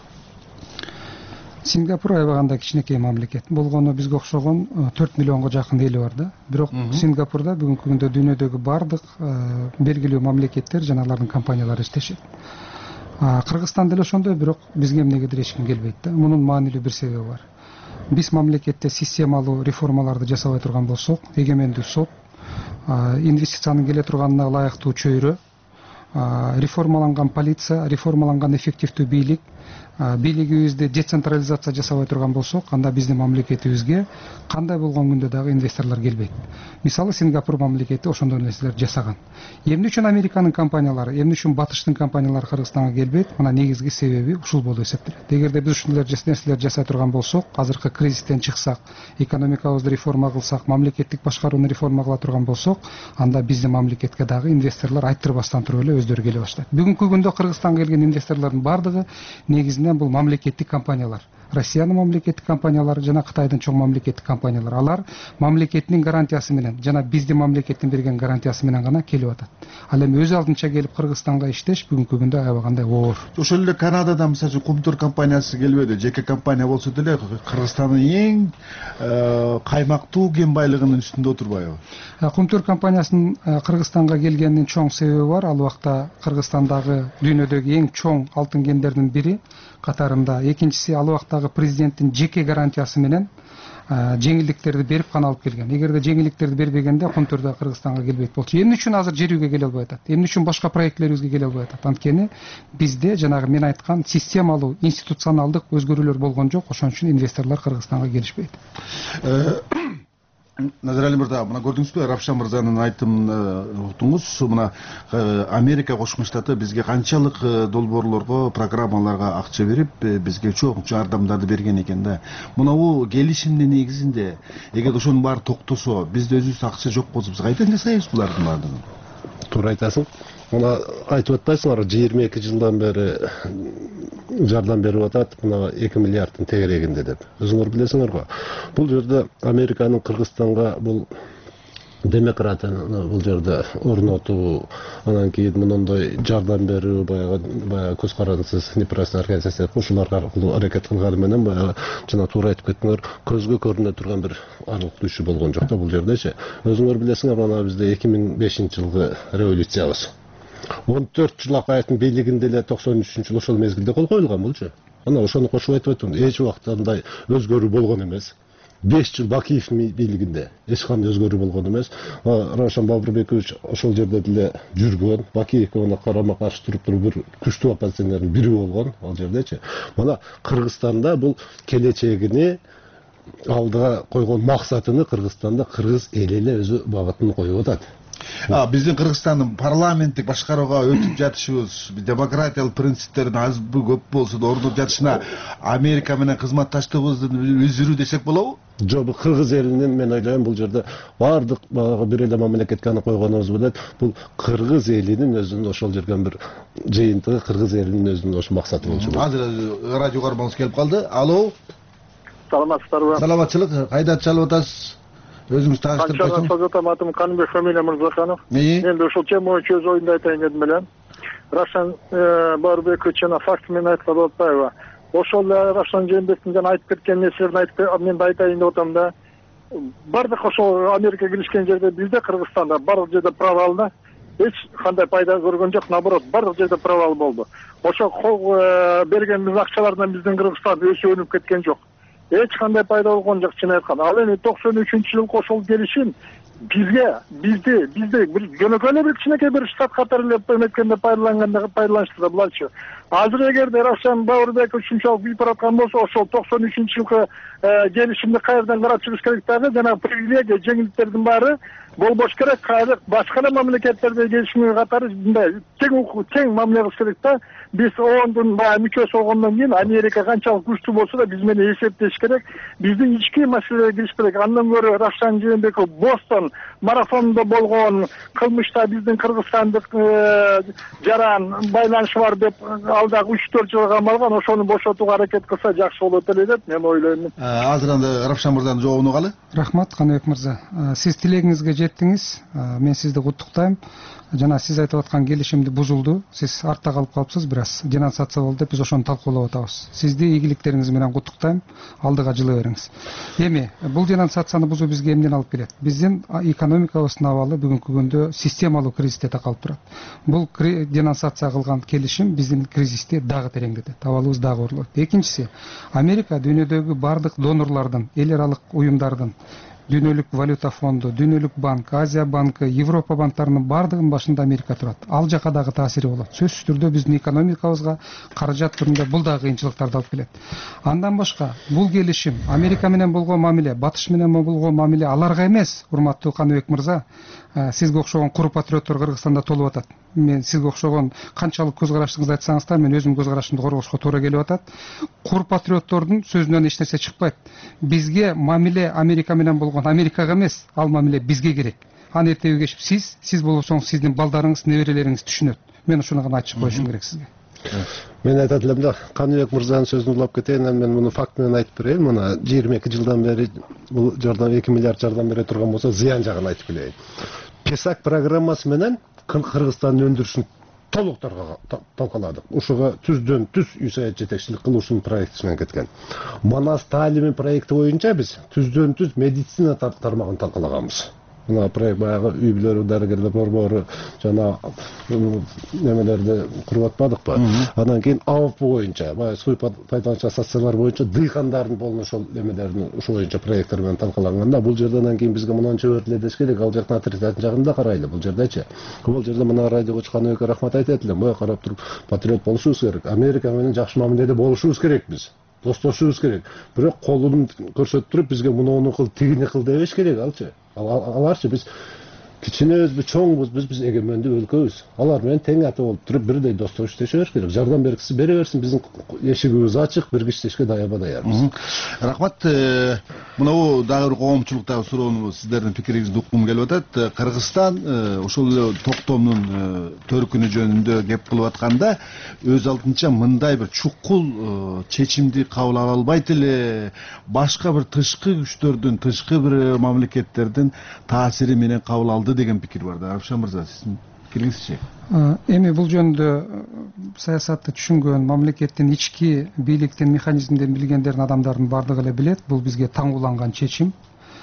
Сингапур аябаганда кичинекей мамлекет. Болгону бизге окшогон төрт миллионго жакын эли бар да. Бирок Сингапурда бүгүнкү күндө дүйнөдөгү бардык белгилүү мамлекеттер жана алардын компаниялары иштешет. Кыргызстан деле ошондой, бирок бизге эмнегедир эч ким келбейт да. Мунун маанилүү бир себеби бар. Биз мамлекетте системалуу реформаларды жасабай турган болсок, эгемендүү сот, инвестициянын келе турганына ылайыктуу чөйрө, реформаланган полиция, реформаланган эффективдүү бийлик, бийлигибизди децентрализация жасабай турган болсок, анда биздин мамлекетибизге кандай болгон күндө дагы инвесторлор келбейт. Мисалы Сингапур мамлекети ошондой нерселер жасаган. Эмне үчүн Американын компаниялары, эмне үчүн батыштын компаниялары Кыргызстанга келбейт? Мына негизги себеби ушул болуп эсептелет. Эгерде биз ушул нерселерди жасай турган болсок, азыркы кризистен чыксак, экономикабызды реформа кылсак, мамлекеттик башкарууну реформа кыла турган болсок, анда биздин мамлекетке дагы инвесторлор айттырбастан туруп эле өздөрү келе баштайт. Бүгүнкү күндө Кыргызстанга келген инвесторлордун бардыгы негизинен бул мамлекеттик компаниялар. Россиянын мамлекеттик компаниялары жана Кытайдын чоң мамлекеттик компаниялары. Алар мамлекеттин гарантиясы менен жана биздин мамлекеттин берген гарантиясы менен гана келип атат. Ал эми өз алдынча келип Кыргызстанга иштеш бүгүнкү күндө аябагандай оор. Ошол эле Канадада мисалы Кумтур компаниясы келбеди. Жеке компания болсо деле Кыргызстандын эң каймактуу кен байлыгынын үстүндө отурбайбы? Кумтур компаниясынын Кыргызстанга келгенинин чоң себеби бар. Ал убакта Кыргызстандагы дүйнөдөгү эң чоң алтын кендердин бири катарында. Экинчиси ал убактагы президенттин жеке гарантиясы менен жеңилдиктерди берип гана алып келген. Эгерде жеңилдиктерди бербегенде Кумтурда Кыргызстанга келбейт болчу. Эмне үчүн азыр жерүүгө келе албай атат? Эмне үчүн башка проектлерибизге келе албай атат? Анткени бизде жанагы мен айткан системалуу, институционалдык өзгөрүүлөр болгон жок. Ошон үчүн инвесторлор Кыргызстанга келишпейт. Назарали мырза, мына көрдүңүзбү, Равшан мырзанын айтымын уктуңуз. Мына Америка Кошмо Штаты бизге канчалык долбоорлорго, программаларга акча берип, бизге чоң жардамдарды берген экен да. Мына бул келишимдин негизинде, эгер ошонун баары токтосо, бизде өзүбүз акча жок болсо, биз кайдан жасайбыз булардын баардыгын? Туура айтасың. Мына айтып атпайсыңар, жыйырма эки жылдан бери жардам берип атат, мына эки миллиардтын тегерегинде деп. Өзүңөр билесиңер го. Бул жерде Американын Кыргызстанга бул демократияны бул жерде орнотуу, анан кийин мындай жардам берүү, баягы баягы көз карандысыз неправительственный организация ушуларга аркылуу аракет кылганы менен баягы жана туура айтып кеттиңер, көзгө көрүнө турган бир аралыктуу иши болгон жок да бул жердечи. Өзүңөр билесиңер, мына бизде эки миң бешинчи жылгы революциябыз. он төрт жыл акаяттын бийлигинде эле токсон үчүнчү жыл ошол мезгилде кол коюлган болчу. Ана ошону кошуп айтып атам, эч убакта андай өзгөрүү болгон эмес. беш жыл Бакиевдин бийлигинде эч кандай өзгөрүү болгон эмес. Равшан Бабырбекович ошол жерде деле жүргөн, Бакиевге мына карама каршы туруп туруп бир күчтүү оппозиционердин бири болгон ал жердечи. Мына Кыргызстанда бул келечегини алдыга койгон максатыны Кыргызстанда кыргыз эли эле өзү багытын коюп атат. Биздин Кыргызстандын парламенттик башкарууга өтүп жатышыбыз, демократиялык принциптерин азбы көп болсо да орнотуп жатышына Америка менен кызматташтыгыбызды үзүрүү десек болобу? Жок, кыргыз элинин мен ойлойм бул жерде баардык баягы бир эле мамлекетке аны койгонубуз менен бул кыргыз элинин өзүнүн ошол жерден бир жыйынтыгы, кыргыз элинин өзүнүн ошо максаты болчу. Азыр радио кармаңыз келип калды. Алло. Саламатсыздарбы? Саламатчылык. Кайда чалып атасыз? Өзүңүз тааныштырып койсоңуз. Созотом атым Каныбек Фамилия Мырзаханов. Мен ушул тема боюнча өз оюмду айтайын дедим эле. Равшан Бабырбекович жана факты менен айткан болуп атпайбы? Ошол Равшан Жээнбековдун жана айтып кеткен нерселерин айтып мен да айтайын деп атам да. Бардык ошол Америка киришкен жерде бизде Кыргызстанда бардык жерде провал да. Эч кандай пайда көргөн жок, наоборот, бардык жерде провал болду. Ошо бергенибиз акчалардан биздин Кыргызстан өсүп өнүп кеткен жок. Эч кандай пайда болгон жок, чын айтканда. Ал эми токсон үчүнчү жылкы ошол келишим бизге, бизди, бизди бир жөнөкөй эле бир кичинекей бир штат катары эле эметкенде пайдаланганда пайдаланышты да буларчы. Азыр эгерде Равшан Бабырбеков ушунчалык билип бараткан болсо, ошол токсон үчүнчү жылкы келишимди кайрадан карап чыгыш керек дагы, жана привилегия, жеңилдиктердин баары болбош керек. Кайра башка эле мамлекеттерде келишимге катары мындай тең тең мамиле кылыш керек да. Биз ондун баягы мүчөсү болгондон кийин Америка канчалык күчтүү болсо да биз менен эсептеш керек. Биздин ички маселелерге кириш керек. Андан көрө Равшан Жээнбеков Бостон марафонунда болгон кылмышта биздин кыргызстандык жаран байланышы бар деп алдагы үч төрт жылга камалган, ошону бошотууга аракет кылса жакшы болот эле деп мен ойлойм. Азыр анда Равшан мырзанын жообун угалы. Рахмат, Каныбек мырза. Сиз тилегиңизге жеттиңиз. Мен сизди куттуктайм. Жана сиз айтып аткан келишимди бузулду. Сиз артта калып калыпсыз, бираз денонсация болду деп биз ошону талкуулап атабыз. Сизди ийгиликтериңиз менен куттуктайм. Алдыга жылы бериңиз. Эми бул денонсацияны бузуу бизге эмнеден алып келет? Биздин экономикабыздын абалы бүгүнкү күндө системалуу кризисте такалып турат. Бул денонсация кылган келишим биздин кризисти дагы тереңдетет, абалыбыз дагы оорлойт. Экинчиси, Америка дүйнөдөгү бардык донорлордун, эл аралык уюмдардын дүйнөлүк валюта фонду, дүйнөлүк банк, Азия банкы, Европа банктарынын баардыгынын башында Америка турат. Ал жака дагы таасири болот. Сөзсүз түрдө биздин экономикабызга каражат түрүндө бул дагы кыйынчылыктарды алып келет. Андан башка бул келишим Америка менен болгон мамиле, Батыш менен болгон мамиле аларга эмес, урматтуу Каныбек мырза. Сизге окшогон куру патриоттор Кыргызстанда толуп атат. Мен сизге окшогон канчалык көз карашыңызды айтсаңыз да, мен өзүм көз карашымды коргошко туура келип атат. Кур патриоттордун сөзүнөн эч нерсе чыкпайт. Бизге мамиле Америка менен болгон Америкага эмес, ал мамиле бизге керек. Аны эртеби кечип сиз, сиз болсоңуз сиздин балдарыңыз, неберелериңиз түшүнөт. Мен ушуну гана айтып коюшум керек сизге. Мен айтат элем да, Каныбек мырзанын сөзүн улап кетейин, мен муну факт менен айтып берейин. Мына жыйырма эки жылдан бери бул жардам эки миллиард жардам бере турган болсо, зыян жагын айтып келейин. Песак программасы менен Кыргызстандын өндүрүшүн толук талкаладык. Ушуга түздөн түз үй жетекчилик кылуушунун проекти менен кеткен. Манас таалими проекти боюнча биз түздөн түз медицина тармагын талкалаганбыз. Мына проект баягы үй бүлөлөр, дарыгерлер борбору жана немелерди куруп атпадыкпы? Андан кийин АОП боюнча, баягы суу пайдалануучу ассоциациялар боюнча дыйкандардын болуну ошол немелердин ушу боюнча проекттер менен талкаланганда, бул жерден андан кийин бизге мынанча өтүлөдүш керек, ал жактан отрицательный жагын да карайлы. Бул жердечи. Бул жерде мына радиого чыккан рахмат айтат элем. Мына карап туруп патриот болушубуз керек. Америка менен жакшы мамиледе болушубуз керек биз. Достошубуз керек. Бирок колун көрсөтүп туруп бизге муну кыл, тигини кыл дебеш керек алчы. Аларчы биз кичинебизби, чоңбуз, биз биз эгемендүү өлкөбүз. Алар менен тең ата болуп туруп бирдей достош иштешебиз керек. Жардам бергиси бере берсин, биздин эшигибиз ачык, бирге иштешке даяба даярбыз. Рахмат. Мына дагы бир коомчулуктагы суроону сиздердин пикириңизди уккум келип атат. Кыргызстан ошол эле токтомдун төркүнү жөнүндө кеп кылып атканда өз алдынча мындай бир чукул чечимди кабыл ала албайт эле, башка бир тышкы күчтөрдүн, тышкы бир мамлекеттердин таасири менен кабыл алды деген пикир бар да. Рушан мырза, сиздин пикириңизчи? Эми бул жөнүндө саясатты түшүнгөн, мамлекеттин ички бийликтин механизмдерин билгендердин адамдардын баардыгы эле билет. Бул бизге таң уланган чечим.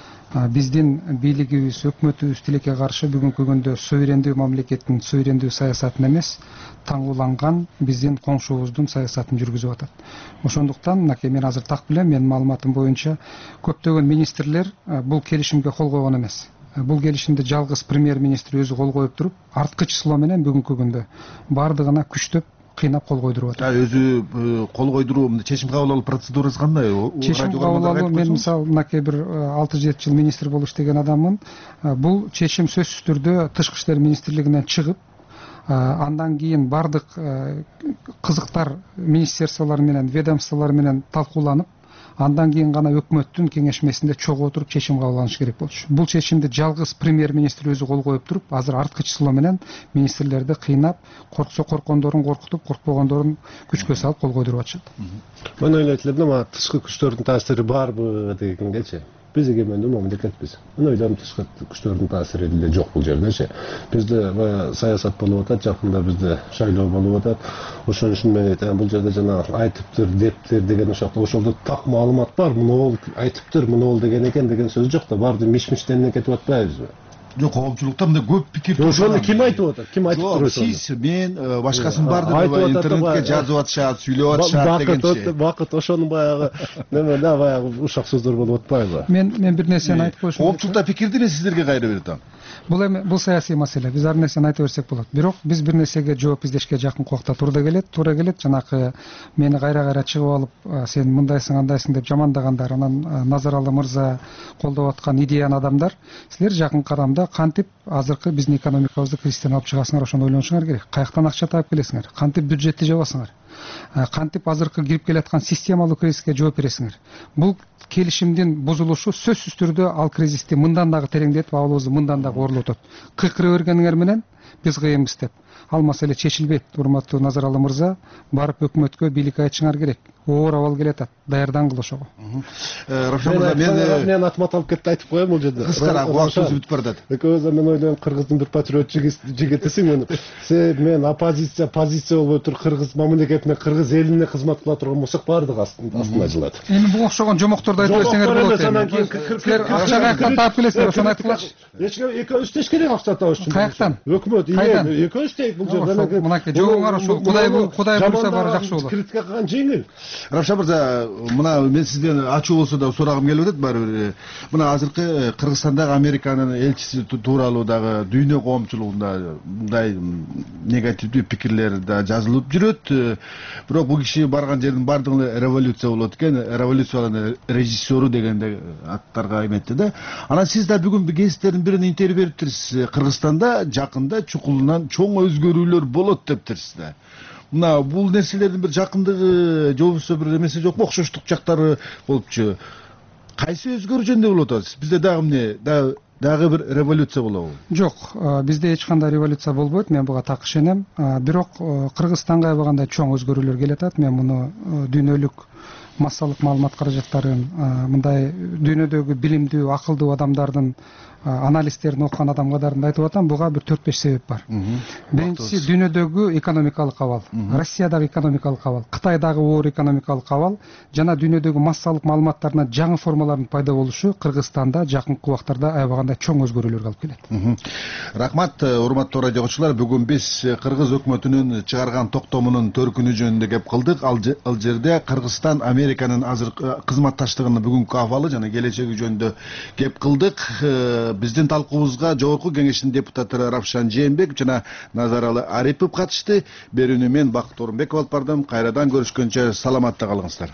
Биздин бийлигибиз, өкмөтүбүз тилекке каршы бүгүнкү күндө суверендүү мамлекеттин суверендүү саясатын эмес, таң уланган биздин коңшубуздун саясатын жүргүзүп атат. Ошондуктан мынакей мен азыр так билем, менин маалыматым боюнча көптөгөн министрлер бул келишимге кол койгон эмес. Бул келишимди жалгыз премьер-министр өзү кол коюп туруп, арткы число менен бүгүнкү күндө баардыгына күчтөп кыйнап кол койдуруп атат. Өзү кол койдуруу, чечим кабыл алуу процедурасы кандай? Чечим кабыл алуу, мен мисалы мынакей бир алты жети жыл министр болуп иштеген адаммын. Бул чечим сөзсүз түрдө тышкы иштер министрлигинен чыгып, андан кийин баардык кызыктар министерстволор менен, ведомстволор менен талкууланып, андан кийин гана өкмөттүн кеңешмесинде чогуу отуруп чечим кабыл алыныш керек болчу. Бул чечимди жалгыз премьер-министр өзү кол коюп туруп, азыр арткы число менен министрлерди кыйнап, корксо коркондорун коркутуп, коркпогондорун күчкө салып кол койдуруп атышат. Мен ойлойт элем, мына тышкы күчтөрдүн таасири барбы дегенгечи. Биз эгемендүү мамлекетпиз. Мен ойлойм тышкы күчтөрдүн таасири деле жок бул жердечи. Бизде саясат болуп атат, жакында бизде шайлоо болуп атат. Ошон үчүн мен айтам, бул жерде жана айтыптыр, дептир деген ошокто ошолдо так маалымат бар. Муну айтыптыр, муну деген экен деген сөз жок да, барды миш-миштен кетип атпайбызбы? Жок, коомчулукта мындай көп пикир. Ошону ким айтып атат? Ким айтып туруп атат? Сиз, мен, башкасын бардыгы интернетке жазып атышат, сүйлөп атышат дегенчи. Бакыт ошону баягы неме да баягы ушак сөздөр болуп атпайбы? Мен мен бир нерсени айтып коюшум. Коомчулукта пикирди мен сиздерге кайра берет атам. Бул эми бул саясий маселе. Биз ар нерсени айта берсек болот. Бирок биз бир нерсеге жооп издешке жакын кубакта турда келет, туура келет. Жанакы мени кайра-кайра чыгып алып, сен мындайсың, андайсың деп жамандагандар, анан Назаралы мырза колдоп аткан идеян адамдар, силер жакын карамда кантип азыркы биздин экономикабызды кризистен алып чыгасыңар, ошону ойлонушуңар керек. Каяктан акча таап келесиңер? Кантип бюджетти жабасыңар? Кантип азыркы кирип келаткан системалуу кризиске жооп бересиңер? Бул келишимдин бузулушу сөзсүз түрдө ал кризисти мындан дагы тереңдетип, абалыбызды мындан дагы оорлотот. Кыйкыра бергениңер менен биз кыйынбыз деп. Ал маселе чечилбейт. Урматтуу Назаралы мырза, барып өкмөткө, бийликке айтышыңар керек. Оор абал келатат. Даярдангыл ошого. Равшан мырза, мен мен атмат алып кетти айтып коем бул жерде. Кыскара, убактыбыз бүтүп баратат. Экөөбүз мен ойлойм, Кыргыздын бир патриот жигитисиң мен. Сен мен оппозиция, позиция болбой туруп Кыргыз мамлекетине, Кыргыз элине кызмат кыла турган болсок, баардыгы астына жылат. Эми бул окшогон жомокторду айтып берсеңер болот. Силер акча каяктан таап келесиңер, ошону айтып кылачы. Экөөбүз иштеш керек акча табыш үчүн. Каяктан? Өкмөт болот? Экөөбүз тең бул жерде. Мынакей жолуңар ошол Кудай Кудай буйрса баары жакшы болот. Критика кылган жеңил. Равшан мырза, мына мен сизден ачуу болсо да сурагым келип атат баары бир. Мына азыркы Кыргызстандагы Американын элчиси тууралуу дагы дүйнө коомчулугунда мындай негативдүү пикирлер да жазылып жүрөт. Бирок бул киши барган жердин баардыгы революция болот экен, революциянын режиссеру дегенде аттарга эметти да. Анан сиз да бүгүн гезиттердин бирине интервью бериптирсиз. Кыргызстанда жакында чукулунан чоң өзгөрүүлөр болот дептирсиз да. Мына бул нерселердин бир жакындыгы же болбосо бир эмеси жокпу, окшоштук жактары болупчу. Кайсы өзгөрүү жөнүндө болуп атат? Бизде дагы эмне, дагы бир революция болобу? Жок, бизде эч кандай революция болбойт, мен буга так ишенем. Бирок Кыргызстанга аябагандай чоң өзгөрүүлөр келет атат. Мен муну дүйнөлүк массалык маалымат каражаттарын, мындай дүйнөдөгү билимдүү, акылдуу адамдардын анализтерин окуган адам катарында айтып атам. Буга бир төрт беш себеп бар. Биринчиси дүйнөдөгү экономикалык абал, Россиядагы экономикалык абал, Кытайдагы оор экономикалык абал жана дүйнөдөгү массалык маалыматтардын жаңы формаларынын пайда болушу Кыргызстанда жакынкы убактарда аябагандай чоң өзгөрүүлөргө алып келет. Рахмат, урматтуу радио окуучулар. Бүгүн биз Кыргыз өкмөтүнүн чыгарган токтомунун төркүнү жөнүндө кеп кылдык. Ал жерде Кыргызстан Американын азыркы кызматташтыгынын бүгүнкү абалы жана келечеги жөнүндө кеп кылдык. Биздин талкуубузга жогорку кеңештин депутаты Равшан Жээнбеков жана Назаралы Арипов катышты. Берүүнү мен Бакыт Орунбеков алып бардым. Кайрадан көрүшкөнчө саламатта калыңыздар.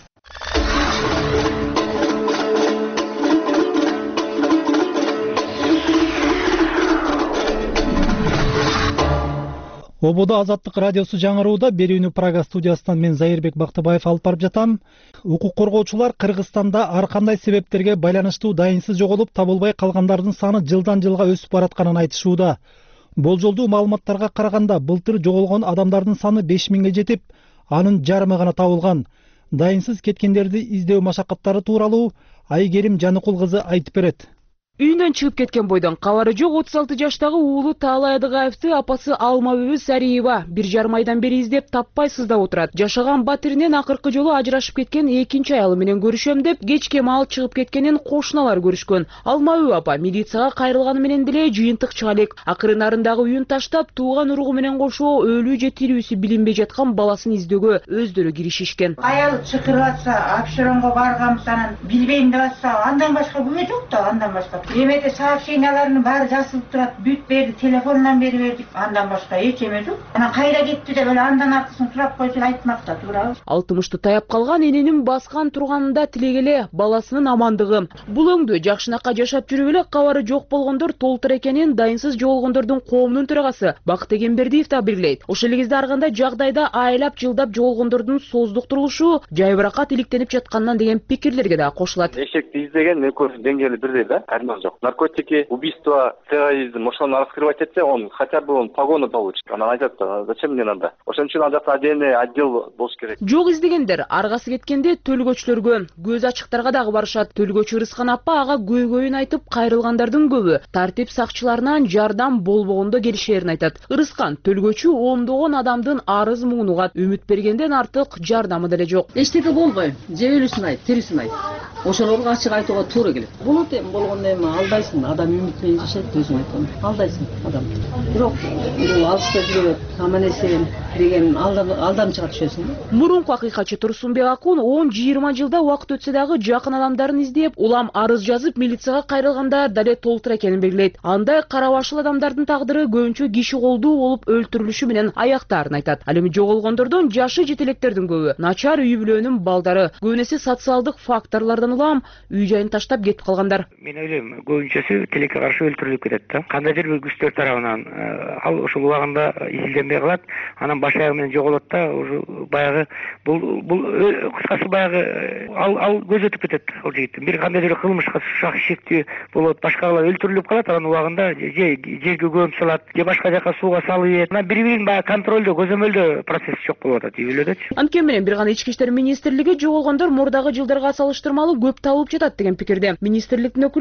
Ободо Азаттык радиосу жаңырууда берүүнү Прага студиясынан мен Зайырбек Бактыбаев алып барып жатам. Укук коргоочулар Кыргызстанда ар кандай себептерге байланыштуу дайынсыз жоголуп табылбай калгандардын саны жылдан жылга өсүп баратканын айтышууда. Болжолдуу маалыматтарга караганда былтыр жоголгон адамдардын саны беш миңге жетип, анын жарымы гана табылган. Дайынсыз кеткендерди издөө машакаттары тууралуу Айгерим Жаныкул кызы айтып берет. Үйүнөн чыгып кеткен бойдон кабары жок отуз алты жаштагы уулу Таалай Адыгаевди апасы Алмабүбү Сариева бир жарым айдан бери издеп таппай сыздап отурат. Жашаган батиринен акыркы жолу ажырашып кеткен экинчи аялы менен көрүшөм деп кечке маал чыгып кеткенин кошуналар көрүшкөн. Алмабүбү апа милицияга кайрылганы менен деле жыйынтык чыга элек. Акыры нарындагы үйүн таштап, тууган уругу менен кошо өлүү же тирүүсү билинбей жаткан баласын издөөгө өздөрү киришишкен. Аял чакырып атса, апшыронго барганбыз, анан билбейм деп атса, андан башка күбө жок да, андан башка. Эмете сообщенияларынын баары жазылып турат, бүт берди, телефондан берип бердик, андан башка эч эме жок. Анан кайда кетти деп эле андан артысын сурап койсо айтмак да туурабы. алтымышты таяп калган эненин баскан турганында тилегеле баласынын амандыгы. Бул өңдө жакшынакка жашап жүрүп эле кабары жок болгондор толтур экенин дайынсыз жоголгондордун коомунун төрагасы Бакыт Эгембердиев да белгилейт. Ошол эле кезде ар кандай жагдайда айлап жылдап жоголгондордун создуктурулушу жайбыракат иликтенип жатканынан деген пикирлерге да кошулат. Эшекти издеген экөөсүнүн деңгээли бирдей да. Жок. Наркотики, убийство, терроризм, ошону раскрывать этсе, он хотя бы он погону получит. Она айтат, зачем мне надо? Ошон үчүн ал жакта отдельный отдел болуш керек. Жок издегендер аргасы кеткенде төлгөчүлөргө, көз ачыктарга дагы барышат. Төлгөчү Рыскан апа ага көйгөйүн айтып, кайрылгандардын көбү тартип сакчыларынан жардам болбогондо келишерин айтат. Рыскан төлгөчү ондогон адамдын арыз муңун угат, үмүт бергенден артык жардамы деле жок. Эчтеке болбой, же өлүсүн айт, тирисин айт. Ошолорго ачык айтууга туура келет. Болот эми болгондо эми алдайсың, адам үмүт менен жашайт, өзүң айткан. Алдайсың адам. Бирок бул алыста жүрөт, аман эсен деген алдамчыга түшөсүң. Мурунку акыйкатчы Турсунбек Акун он жыйырма жылда убакыт өтсө дагы жакын адамдарын издеп, улам арыз жазып, милицияга кайрылгандар дале толтур экенин белгилейт. Андай кара башыл адамдардын тагдыры көбүнчө киши колдуу болуп өлтүрүлүшү менен аяктаарын айтат. Ал эми жоголгондордон жашы жетелектердин көбү, начар үй бүлөнүн балдары, көбүнесе социалдык факторлордон улам үй жайын таштап кетип калгандар. Мен ойлойм, көбүнчөсү тилекке каршы өлтүрүлүп кетет да. Кандайдыр бир күчтөр тарабынан ал ошол убагында изилденбей калат, анан баш аягы менен жоголот да, уже баягы бул бул кыскасы баягы ал ал көз өтүп кетет ал жигиттин. Бир кандайдыр кылмышка шак шектүү болот, башкалар өлтүрүлүп калат, анан убагында же жерге көмүп салат, же башка жака сууга салып ийет. Анан бири-бирин баягы контролдо, көзөмөлдө процесс жок болуп атат үй бүлөдөчү. Анткени менен бир гана Ички иштер министрлиги жоголгондор мурдагы жылдарга салыштырмалуу көп табылып жатат деген пикирде. Министрликтин өкүлү эрин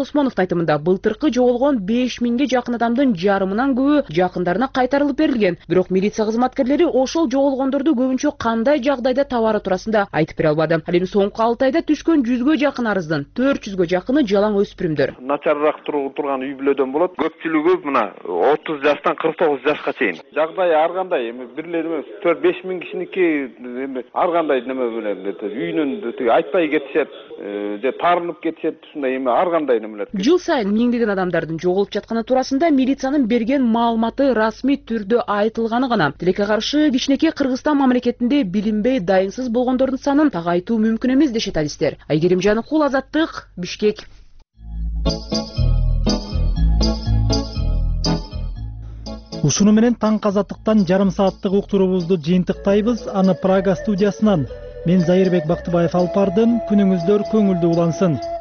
Осмоновдун айтымында былтыркы жоголгон беш миңге жакын адамдын жарымынан көбү жакындарына кайтарылып берилген. Бирок милиция кызматкерлери ошол жоголгондорду көбүнчө кандай жагдайда табары туурасында айтып бере албады. Ал эми соңку алты айда түшкөн жүзгө жакын арыздын төрт жүзгө жакыны жалаң өспүрүмдөр. Начарыраак турган үй бүлөдөн болот. Көпчүлүгү мына отуз жаштан кырк тогуз жашка чейин. Жагдай ар кандай эми бирлер эмес төрт беш миң кишиники эми ар кандай неме менен үйүнөн айтпай кетишет, же таарынып кетишет, ушундай эми ар кандай немелер. Жыл сайын миңдеген адамдардын жоголуп жатканы туурасында милициянын берген маалыматы расмий түрдө айтылганы гана. Тилекке каршы кичинекей Кыргызстан мамлекетинде билинбей дайынсыз болгондордун санын тагайтуу мүмкүн эмес дешет адистер. Айгерим Жаныкул, Азаттык, Бишкек. Ушуну менен таңкы Азаттыктан жарым сааттык уктуруубузду жыйынтыктайбыз. Аны Прага студиясынан мен Зайырбек Бактыбаев алып бардым. Күнүңүздөр көңүлдүү улансын.